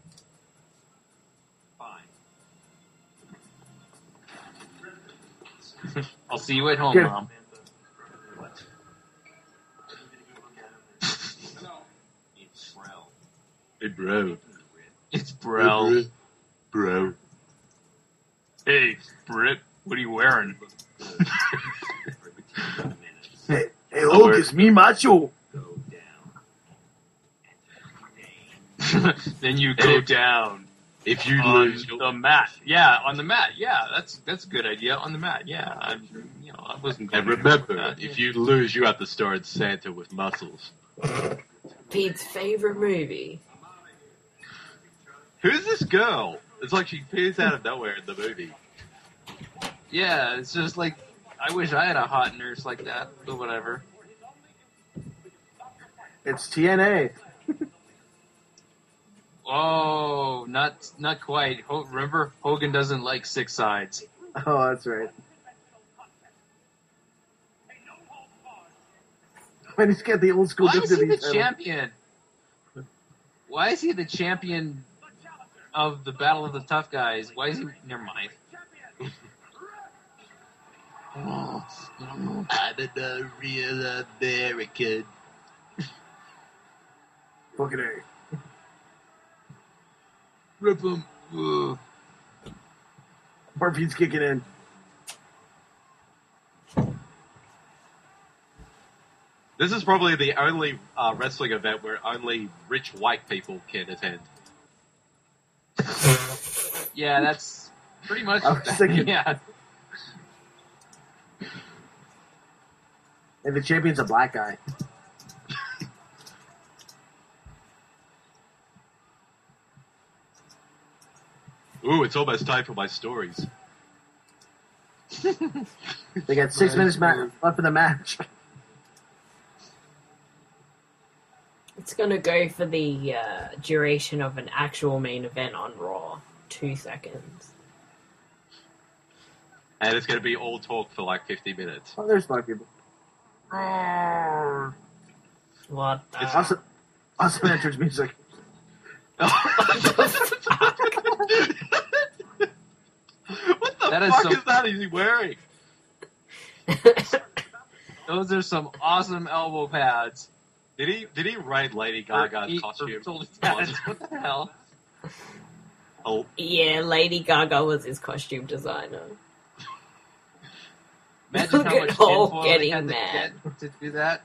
S5: fine.
S3: I'll see you at home,
S4: Good.
S3: Mom.
S5: It's Brell.
S1: Hey, bro.
S3: It's Brell.
S1: Bro.
S3: Hey, Britt, what are you wearing?
S4: Hey, Hulk, it's me, Macho.
S5: Go down.
S3: Then you go down
S1: If you
S3: on
S1: lose,
S3: the mat. Yeah, on the mat. Yeah, that's a good idea. On the mat. Yeah, I wasn't.
S1: and
S3: going
S1: remember,
S3: that.
S1: if you lose, you have to star in Santa with muscles.
S2: Pete's favorite movie.
S1: Who's this girl? It's like she appears out of nowhere in the movie.
S3: Yeah, it's just like I wish I had a hot nurse like that, but whatever.
S4: It's TNA.
S3: Oh, not quite. Remember, Hogan doesn't like six sides.
S4: Oh, that's right. When he's got the old school
S3: Why is he the
S4: WWE title.
S3: champion? Why is he the champion of the Battle of the Tough Guys? Why is he? Never mind.
S1: I'm a real American.
S4: Fucking A.
S3: Rip him. Ugh.
S4: Murphy's kicking in.
S1: This is probably the only wrestling event where only rich white people can attend.
S3: Yeah, that's pretty much.
S4: I was thinking-
S3: Yeah.
S4: And the champion's a black guy.
S1: Ooh, it's almost time for my stories.
S4: They got 6 minutes left in the match.
S2: It's gonna go for the duration of an actual main event on Raw. 2 seconds.
S1: And it's going to be all talk for like 50 minutes.
S4: Oh, there's black people.
S2: What the...
S1: It's
S4: Awesome entrance music.
S1: What the
S3: That is
S1: fuck
S3: so-
S1: is that he wearing?
S3: Those are some awesome elbow pads.
S1: Did he raid Lady Gaga's costume?
S3: What the hell?
S1: Oh,
S2: Yeah, Lady Gaga was his costume designer.
S3: Imagine
S2: Look
S3: how
S2: at
S3: much
S2: Hulk
S3: tinfoil they
S2: getting
S3: had to
S2: mad.
S3: get to do that.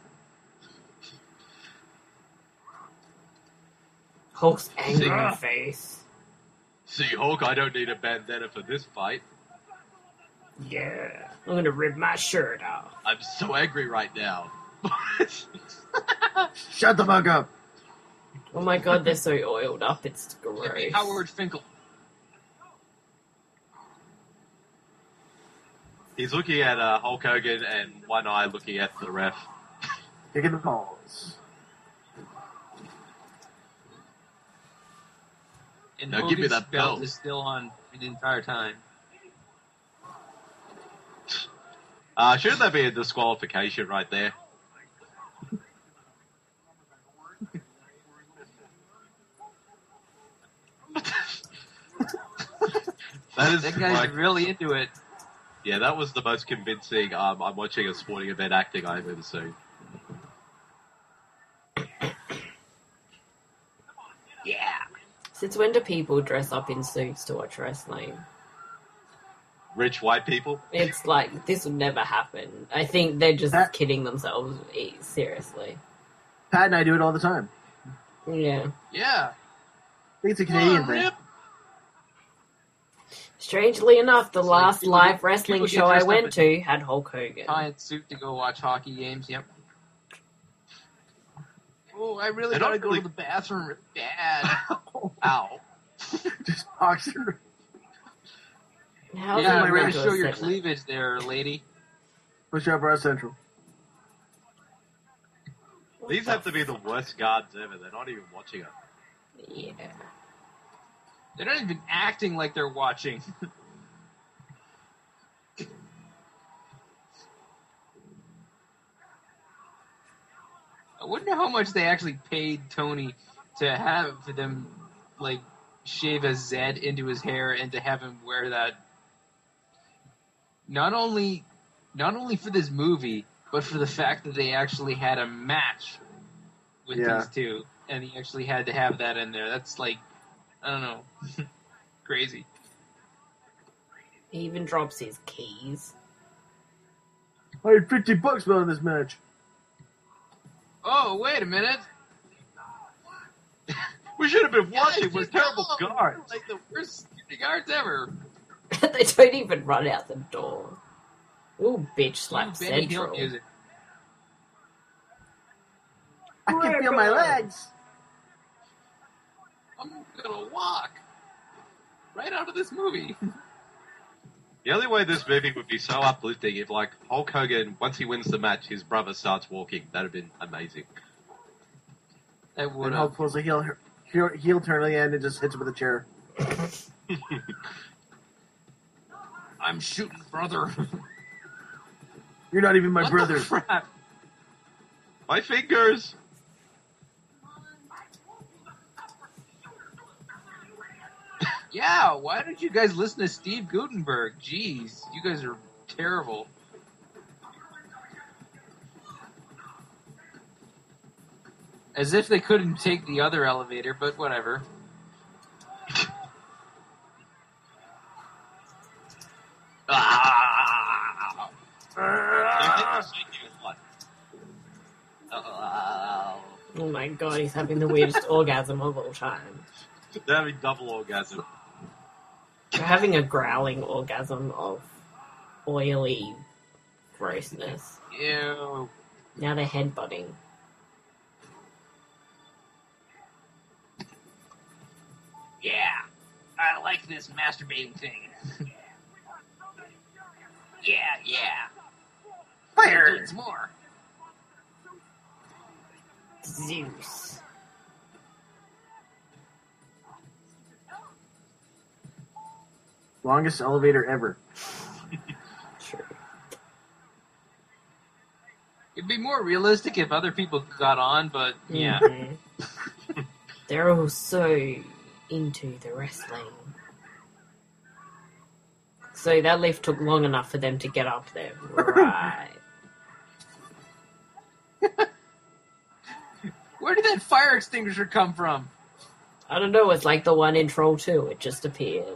S2: Hulk's angry
S1: Sigma.
S2: face.
S1: see, Hulk, I don't need a bandana for this fight.
S2: Yeah. I'm gonna rip my shirt off.
S1: I'm so angry right now.
S4: Shut the fuck up.
S2: Oh my god, they're so oiled up, it's gross.
S3: Howard Finkel.
S1: He's looking at Hulk Hogan and one eye looking at the ref.
S4: Kicking the balls.
S3: And
S1: Now give me
S3: Hogan's
S1: that belt.
S3: is still on the entire time.
S1: Shouldn't that be a disqualification right there? That is
S3: That guy's
S1: like,
S3: really into it.
S1: yeah, that was the most convincing I'm watching a sporting event acting I've ever seen.
S3: Yeah.
S2: Since when do people dress up in suits to watch wrestling?
S1: Rich white people?
S2: It's like, this would never happen. I think they're just
S4: That-
S2: kidding themselves, seriously.
S4: Pat and I do it all the time.
S2: Yeah.
S3: Yeah.
S4: I think it's a Canadian
S3: Oh,
S4: thing.
S3: rip.
S2: Strangely enough, the
S3: It's like
S2: last
S3: people
S2: live
S3: get-
S2: wrestling
S3: people get
S2: show I
S3: dressed up
S2: went
S3: in-
S2: to had Hulk Hogan.
S3: Giant suit to go watch hockey games. Yep. Oh, I really
S1: I
S3: gotta
S1: don't
S3: go
S1: really-
S3: to the bathroom, Dad. Ow.
S4: Just boxer.
S2: How's
S3: Yeah,
S2: it
S3: I'm
S2: going
S3: ready
S2: to
S3: to show your
S2: a segment?
S3: cleavage there, lady.
S4: Push up Raw Central.
S1: These have to be the worst guards ever. They're not even watching it.
S2: Yeah.
S3: They're not even acting like they're watching. I wonder how much they actually paid Tony to have them, like, shave a Z into his hair and to have him wear that. Not only for this movie, but for the fact that they actually had a match with
S4: Yeah.
S3: these two, and he actually had to have that in there. That's like, I don't know, crazy.
S2: He even drops his keys.
S4: I had $50 on this match.
S3: Oh, wait a minute.
S1: We should have been watching. We're terrible guards.
S3: Like the worst security guards ever.
S2: They don't even run out the door. Ooh, bitch slap
S3: Benny Hill
S2: central.
S3: music.
S4: I can feel my legs.
S3: I'm gonna walk right out of this movie.
S1: The only way this movie would be so uplifting if, like, Hulk Hogan, once he wins the match, his brother starts walking. That'd have been amazing.
S3: That would
S4: And Hulk pulls a heel turn at the end and just hits him with a chair.
S3: I'm shooting, brother.
S4: You're not even my
S3: What
S4: brother.
S3: the crap?
S1: My fingers!
S3: Yeah, why don't you guys listen to Steve Gutenberg? Jeez, you guys are terrible. As if they couldn't take the other elevator, but whatever. Ah!
S2: Oh my god, he's having the weirdest orgasm of all time.
S1: They're having double orgasm.
S2: They're having a growling orgasm of oily grossness.
S3: Ew.
S2: Now they're headbutting.
S3: Yeah, I like this masturbating thing. Yeah.
S4: Fire!
S3: It's more.
S2: Zeus.
S4: Longest elevator ever.
S2: True.
S3: It'd be more realistic if other people got on, but yeah.
S2: Mhm. They're all so into the wrestling. So that lift took long enough for them to get up there. Right.
S3: Where did that fire extinguisher come from?
S2: I don't know, it's like the one in Troll 2. It just appeared.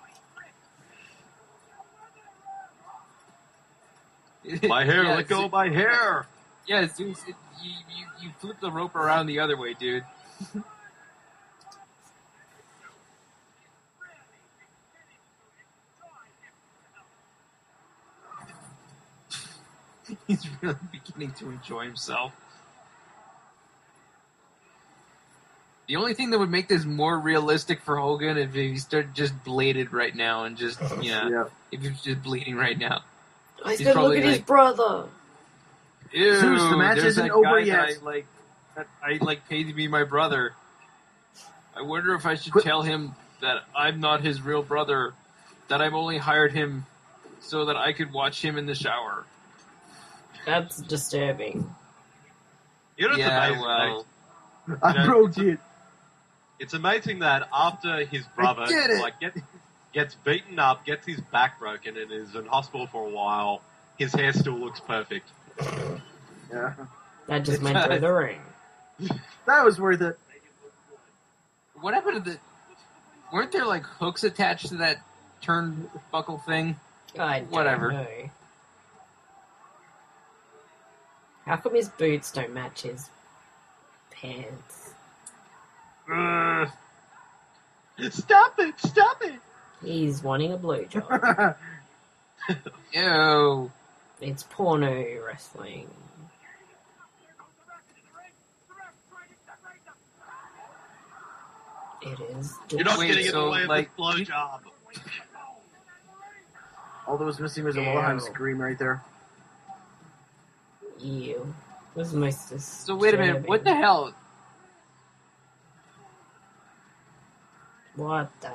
S1: My hair,
S3: Yeah,
S1: let go of my hair!
S3: Yeah, Zeus, you flip the rope around the other way, dude. He's really beginning to enjoy himself. The only thing that would make this more realistic for Hogan if he started just bladed right now and just,
S4: Yeah.
S3: if he was just bleeding right now.
S2: Oh, he's
S3: He's
S2: gonna look
S3: probably
S2: at his
S3: like-
S2: brother.
S3: Ew,
S4: Zeus, the match
S3: there's
S4: isn't
S3: that
S4: over
S3: guy
S4: yet.
S3: that I paid to be my brother. I wonder if I should
S4: Quit-
S3: tell him that I'm not his real brother, that I've only hired him so that I could watch him in the shower.
S2: That's disturbing.
S1: You know what's
S3: Yeah,
S1: amazing?
S3: well,
S4: I
S1: know,
S4: broke it.
S1: It's amazing that after his brother
S4: did it.
S1: like gets beaten up, gets his back broken, and is in hospital for a while, his hair still looks perfect.
S4: Yeah.
S2: That just went through the ring.
S4: That was worth it.
S3: what happened to the... Weren't there, like, hooks attached to that turnbuckle thing?
S2: I don't
S3: Whatever.
S2: know. How come his boots don't match his pants?
S1: Stop it! Stop it!
S2: He's wanting a blowjob.
S3: Ew.
S2: It's porno wrestling. It is.
S1: You're not
S3: Wait,
S1: getting in the
S3: so,
S1: way of
S3: like,
S1: this blowjob.
S4: All that was missing was a
S2: Ew.
S4: Wilhelm scream right there.
S2: Ew. This is most disturbing.
S3: So wait a minute, what the hell?
S2: What the?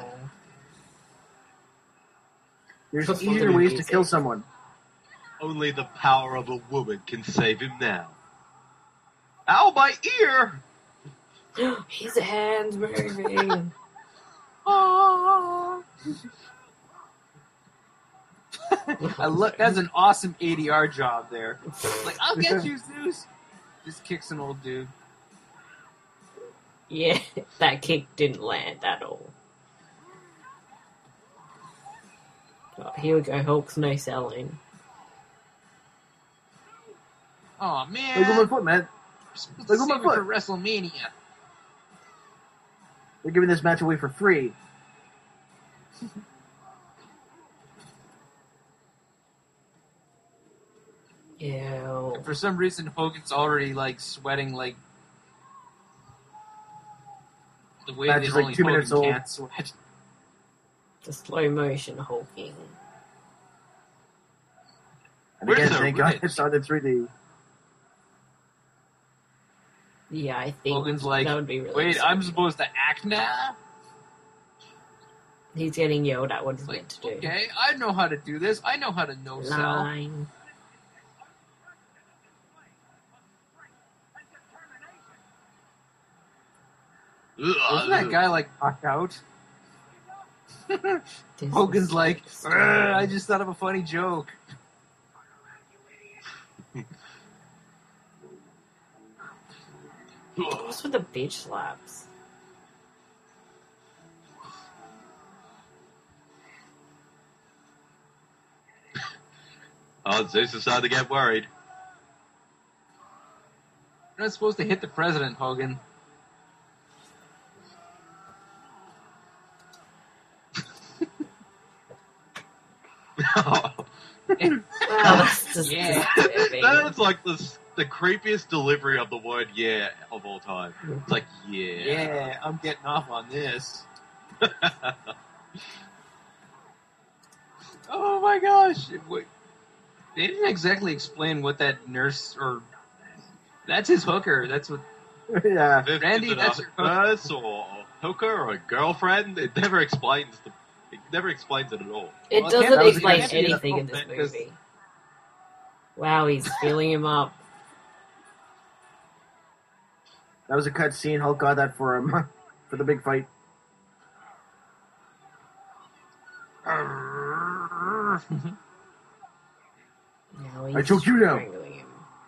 S4: There's
S2: Just
S4: easier
S2: fucking
S4: ways to
S2: music.
S4: kill someone.
S1: Only the power of a woman can save him now. Ow, my ear!
S2: His hands moving.
S3: I look. That's an awesome ADR job there. Like, I'll get you, Zeus. Just kicks an old dude.
S2: Yeah, that kick didn't land at all. Oh, here we go. Hulk's no selling.
S3: Oh
S4: Look at my
S3: man!
S4: foot, man.
S3: Supposed
S4: Look
S3: to
S4: at my
S3: save it
S4: foot.
S3: for WrestleMania.
S4: They're giving this match away for free.
S2: Ew.
S3: For some reason, Hogan's already like sweating like the way
S4: Match
S3: that
S4: is like
S3: only
S4: 2
S3: Hogan
S4: minutes old.
S3: can't sweat.
S2: The slow motion hulking.
S4: And
S1: Where's
S4: again,
S1: the
S4: thank God
S1: ridge?
S4: it's on in 3D.
S2: Yeah, I think
S3: Hogan's like,
S2: that would be really
S3: wait, I'm
S2: sweet.
S3: supposed to act now?
S2: He's getting yelled at what he's
S3: Like,
S2: meant to do.
S3: okay, I know how to do this. I know how to no sell.
S2: Line.
S3: Wasn't that guy like knocked out?
S2: This
S3: Hogan's
S2: is
S3: like,
S2: so
S3: "Ugh, I
S2: stupid.
S3: just thought of a funny joke.
S2: What's with the bitch slaps?
S1: Oh, Zeus is starting to get worried.
S3: You're not supposed to hit the president, Hogan.
S2: Oh, that's just
S3: Yeah.
S2: disturbing.
S1: That is like the creepiest delivery of the word "yeah" of all time. It's like yeah.
S3: Yeah, I'm getting off on this. Oh my gosh. Wait, they didn't exactly explain what that nurse or... That's his hooker. That's what...
S4: Yeah.
S1: If
S3: Randy,
S1: it's
S3: that's
S1: a
S3: your hooker.
S1: nurse or a hooker or a girlfriend, it never explains it at all.
S2: It
S3: Well,
S2: doesn't
S3: that was
S2: explain
S3: gonna be the
S2: anything in
S3: whole
S2: this
S3: thing, 'cause-
S2: movie. Wow, he's filling him up.
S4: That was a cut scene. Hulk got that for him for the big fight.
S2: Now he's
S4: I choke you now.
S2: strangling him.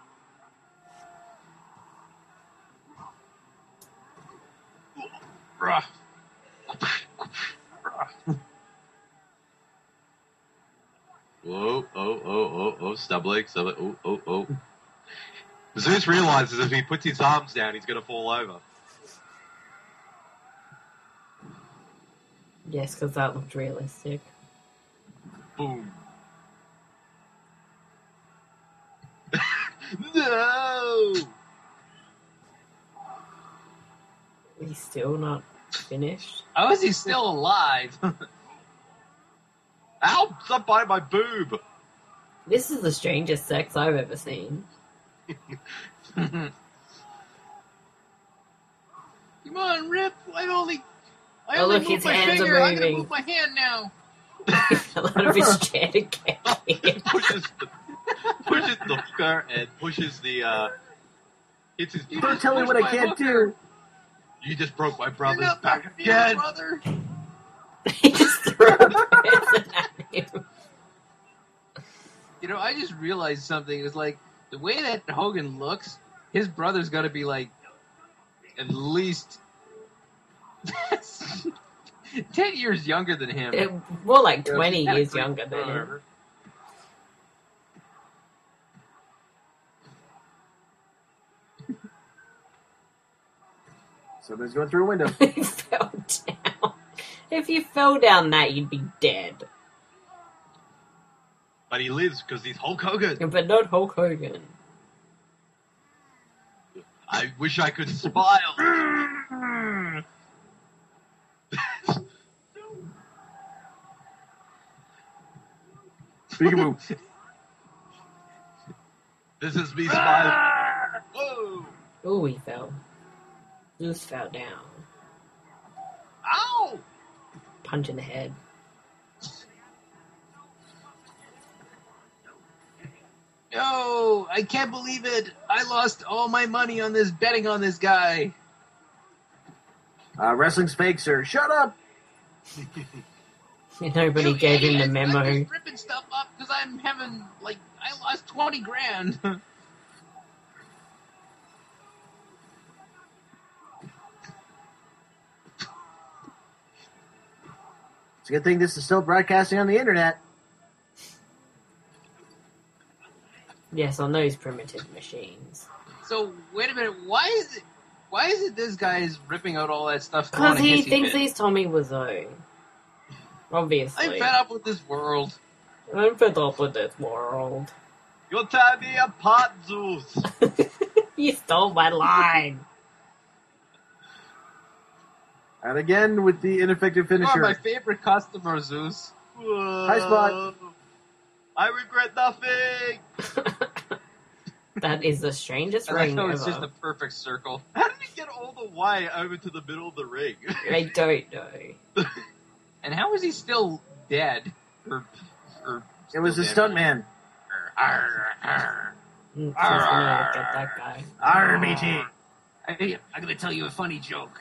S1: Stumbling. Oh. Zeus realizes if he puts his arms down, he's going to fall over.
S2: Yes, because that looked realistic.
S1: Boom. No!
S2: He's still not finished.
S3: How is he still alive?
S1: Ow! Stop biting my boob!
S2: This is the strangest sex I've ever seen.
S3: Come on, Rip. I only
S2: Oh, look,
S3: moved
S2: his
S3: my
S2: hands are
S3: finger. I'm gonna
S2: moving.
S3: move my hand now.
S2: A lot of his chair to get in.
S1: pushes the hooker and pushes the, hits his...
S3: You
S4: Don't
S3: just
S4: tell me
S3: pushed
S4: what I
S3: my
S4: can't
S3: hooker.
S4: do.
S1: You just broke my
S3: You're
S1: brother's
S3: not
S1: back
S3: my real
S1: again!
S3: brother.
S2: He just threw a present at him.
S3: You know, I just realized something. It was like the way that Hogan looks. His brother's got to be like at least 10 years younger than him.
S2: More like 20
S3: He's got a
S2: years
S3: great
S2: younger than him.
S3: brother.
S4: Somebody's going through a window.
S2: He fell down. If you fell down that, you'd be dead.
S1: But he lives because he's Hulk Hogan.
S2: But not Hulk Hogan.
S1: I wish I could smile.
S4: Peekaboo.
S1: This is me smiling. Whoa!
S2: Oh, he fell. Zeus fell down.
S1: Ow!
S2: Punch in the head.
S3: No, I can't believe it. I lost all my money on this betting on this guy.
S4: Wrestling's fake, sir. Shut up.
S2: Nobody
S3: You
S2: gave him the
S3: idiots,
S2: memo.
S3: I'm just ripping stuff up because I'm having, like, I lost 20 grand.
S4: It's a good thing this is still broadcasting on the internet.
S2: Yes, on those primitive machines.
S3: So, wait a minute, why is it... Why is it this guy is ripping out all that stuff?
S2: Because he thinks he's Tommy Wiseau. Obviously.
S3: I'm fed up with this world.
S2: I'm fed up with this world.
S1: You're tearing me apart, Zeus.
S2: You stole my line.
S4: And again with the ineffective
S3: You are
S4: finisher.
S3: my favorite customer, Zeus.
S4: Hi, Spot.
S1: I regret nothing.
S2: That is the strangest
S3: I like
S2: ring
S3: how
S2: ever.
S3: it's just a perfect circle.
S1: How did he get all the way over to the middle of the ring?
S2: I don't know.
S3: And how is he still dead? Or
S4: It was a
S3: still dead?
S4: stuntman.
S2: Please no, get that guy.
S4: RBT.
S3: Hey, I'm gonna tell you a funny joke.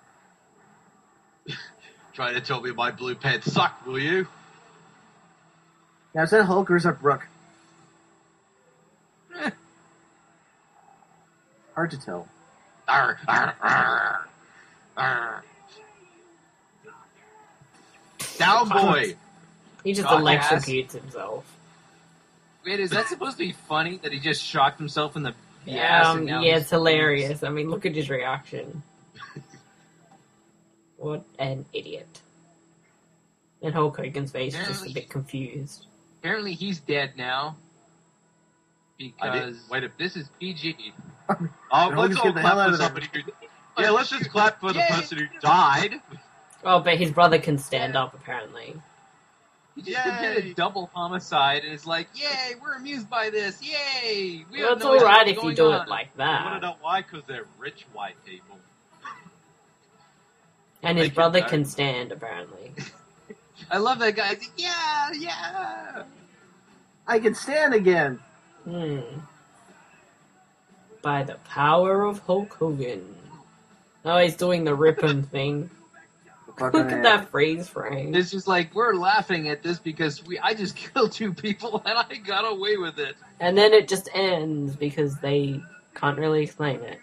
S1: Trying to tell me my blue pants suck, will you?
S4: Now, is that Hulk or is that Brooke? Hard to tell.
S1: Arr, arr, arr, arr. Down boy.
S2: He just
S3: God,
S2: electrocutes himself.
S3: Wait, is that supposed to be funny that he just shocked himself in the ass? And now
S2: Yeah,
S3: he's-
S2: it's hilarious. I mean, look at his reaction. What an idiot. And Hulk Hogan's face is just a bit confused.
S3: Apparently he's dead now. Because
S1: Wait a-
S3: this is PG.
S1: Oh,
S4: Hogan's
S1: let's all
S4: getting the hell
S1: clap
S4: out
S1: for
S4: of there.
S1: somebody who... Yeah, let's just clap for the
S3: Yay.
S1: person who died.
S2: Oh, but his brother can stand up, apparently.
S3: He just
S1: Yay.
S3: committed double homicide and is like, yay, we're amused by this, yay! We
S2: Well,
S3: have
S2: it's
S3: no idea
S2: alright
S3: what's
S2: if you
S3: going
S2: do
S3: on."
S2: it like
S1: I want to
S2: that.
S1: know why, because they're rich white people.
S2: And his
S1: They can
S2: brother
S1: go.
S2: can stand, apparently.
S3: I love that guy. He's like, yeah, yeah!
S4: I can stand again.
S2: By the power of Hulk Hogan. Oh, he's doing the Rip'em thing. Look at that freeze frame.
S3: It's just like, we're laughing at this because I just killed 2 people and I got away with it.
S2: And then it just ends because they can't really explain it.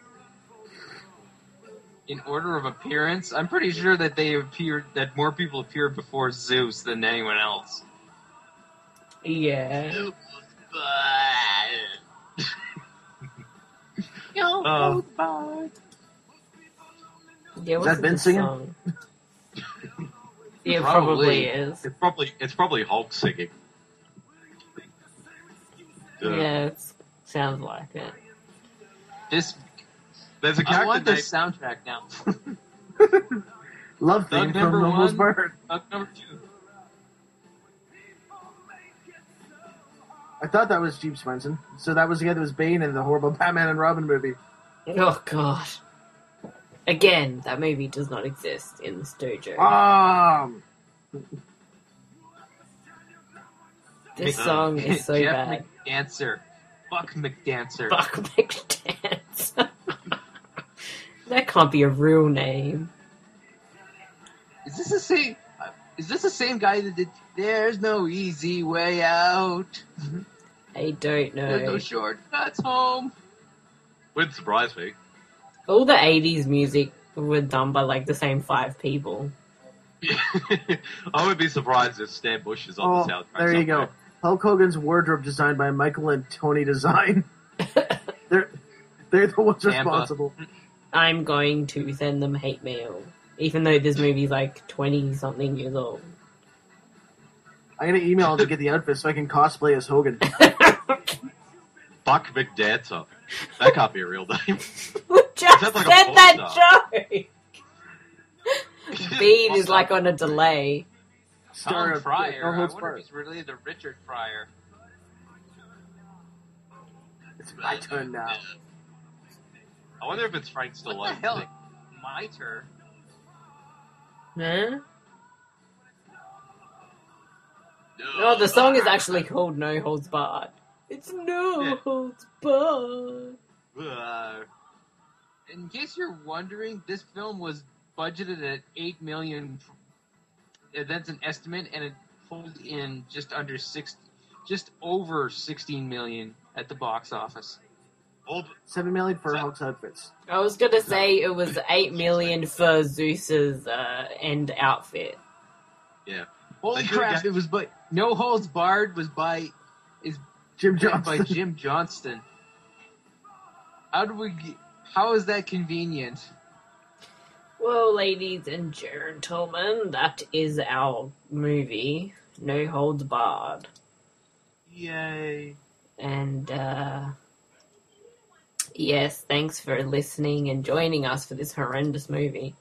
S3: In order of appearance, I'm pretty sure that that more people appeared before Zeus than anyone else.
S2: Yeah. Yeah, what's
S4: that Ben
S2: the
S4: singing?
S2: song? Yeah, it
S3: Probably.
S2: probably is.
S1: It's probably Hulk singing.
S2: Yeah, it sounds like it.
S1: There's a
S3: I
S1: character
S3: want
S1: named...
S3: this soundtrack now.
S4: Love theme
S3: Doug
S4: from
S3: number
S4: Nobles
S3: 1.
S4: Bird.
S3: Number 2.
S4: I thought that was Jeep Swenson. So that was the guy that was Bane in the horrible Batman and Robin movie.
S2: Oh, God. Again, that movie does not exist in the studio. This song is so
S3: Jeff
S2: bad.
S3: McDancer. Fuck McDancer.
S2: Fuck McDance. That can't be a real name.
S3: Is this the same? Is this the same guy that did? There's no easy way out.
S2: I don't
S3: There's no
S2: know.
S3: shortcuts home.
S1: Wouldn't surprise me.
S2: All the 80s music were done by like the same 5 people.
S1: I would be surprised if Stan Bush is on the soundtrack.
S4: there you go.
S1: somewhere.
S4: Hulk Hogan's wardrobe designed by Michael and Tony Design. they're the ones
S3: Tampa.
S4: responsible.
S2: I'm going to send them hate mail. Even though this movie's like 20-something years old.
S4: I'm gonna email him to get the outfit so I can cosplay as Hogan.
S1: Fuck McDancer. That can't be a real name.
S2: Who just
S1: Sounds like a
S2: said
S1: porn
S2: that joke? Bean is like on a delay.
S4: Star
S3: Tom
S4: of
S3: Pryor.
S4: No
S3: I
S4: Holds
S3: wonder
S4: Barred.
S3: if he's related to Richard Pryor.
S4: It's my turn now.
S1: I wonder if it's Frank
S3: What
S1: Stallone.
S3: the hell? My turn.
S2: Huh? Oh, the song is actually called No Holds Barred. It's No
S1: Yeah.
S2: Holds Barred.
S3: In case you're wondering, this film was budgeted at $8 million. That's an estimate, and it pulled in just over $16 million at the box office.
S4: $7 million for Hulk's outfits.
S2: I was gonna say it was $8 million for Zeus's end outfit.
S1: Yeah.
S3: Holy
S1: They could've
S3: crap!
S1: got-
S3: It was No Holds Barred was by
S4: Jim
S3: by
S4: Johnston.
S3: Jim Johnston. How do we? How is that convenient?
S2: Well, ladies and gentlemen, that is our movie, No Holds Barred.
S1: Yay.
S2: And, yes, thanks for listening and joining us for this horrendous movie.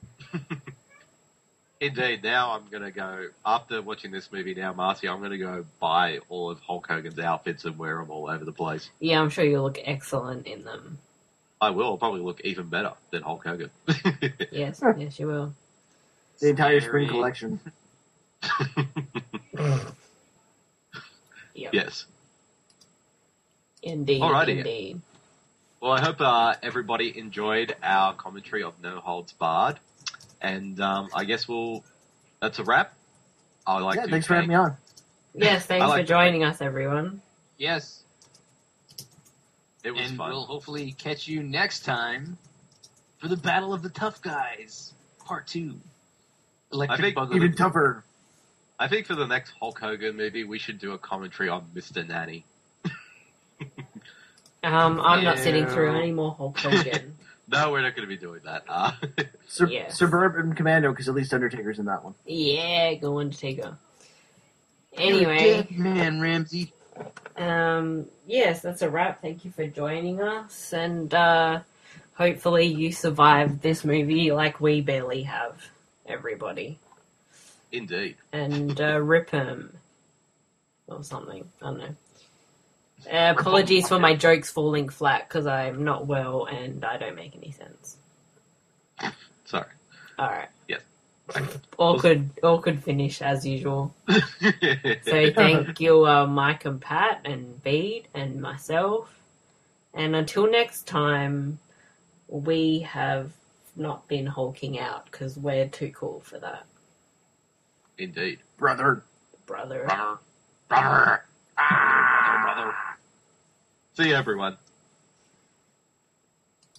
S1: Indeed. Now I'm going to go, after watching this movie now, Marcy, I'm going to go buy all of Hulk Hogan's outfits and wear them all over the place.
S2: Yeah, I'm sure you'll look excellent in them.
S1: I will. I'll probably look even better than Hulk Hogan.
S2: Yes, yes, you will.
S4: The entire
S3: Scary.
S4: spring collection.
S2: Yep.
S1: Yes.
S2: Indeed,
S1: Alrighty.
S2: indeed.
S1: Well, I hope everybody enjoyed our commentary of No Holds Barred. And I guess that's a wrap. I like to
S4: Thanks for having me on.
S2: Yes, thanks
S1: I like
S2: for joining us, everyone.
S3: Yes.
S1: It was
S3: And
S1: fun.
S3: we'll hopefully catch you next time for the Battle of the Tough Guys, Part 2. Electric
S1: think
S3: Boogaloo.
S4: Even tougher.
S1: I think for the next Hulk Hogan movie, we should do a commentary on Mr. Nanny.
S2: I'm not
S3: Ew.
S2: sitting through any more Hulk Hogan.
S1: No, we're not going to be doing that.
S2: Yes.
S4: Suburban Commando, because at least Undertaker's in that one.
S2: Yeah, go Undertaker.
S3: You're
S2: Anyway,
S3: dead, man, Ramsey.
S2: yes, that's a wrap. Thank you for joining us, and hopefully you survived this movie like we barely have, everybody.
S1: Indeed.
S2: And rip him or something. I don't know. Apologies for my jokes falling flat because I'm not well and I don't make any sense.
S1: Sorry.
S2: All right.
S1: Yes.
S2: Awkward finish as usual. So thank you, Mike and Pat and Bede and myself. And until next time, we have not been hulking out because we're too cool for that,
S1: Indeed.
S4: Brother.
S2: brother.
S1: Brother. Brother. See you, everyone.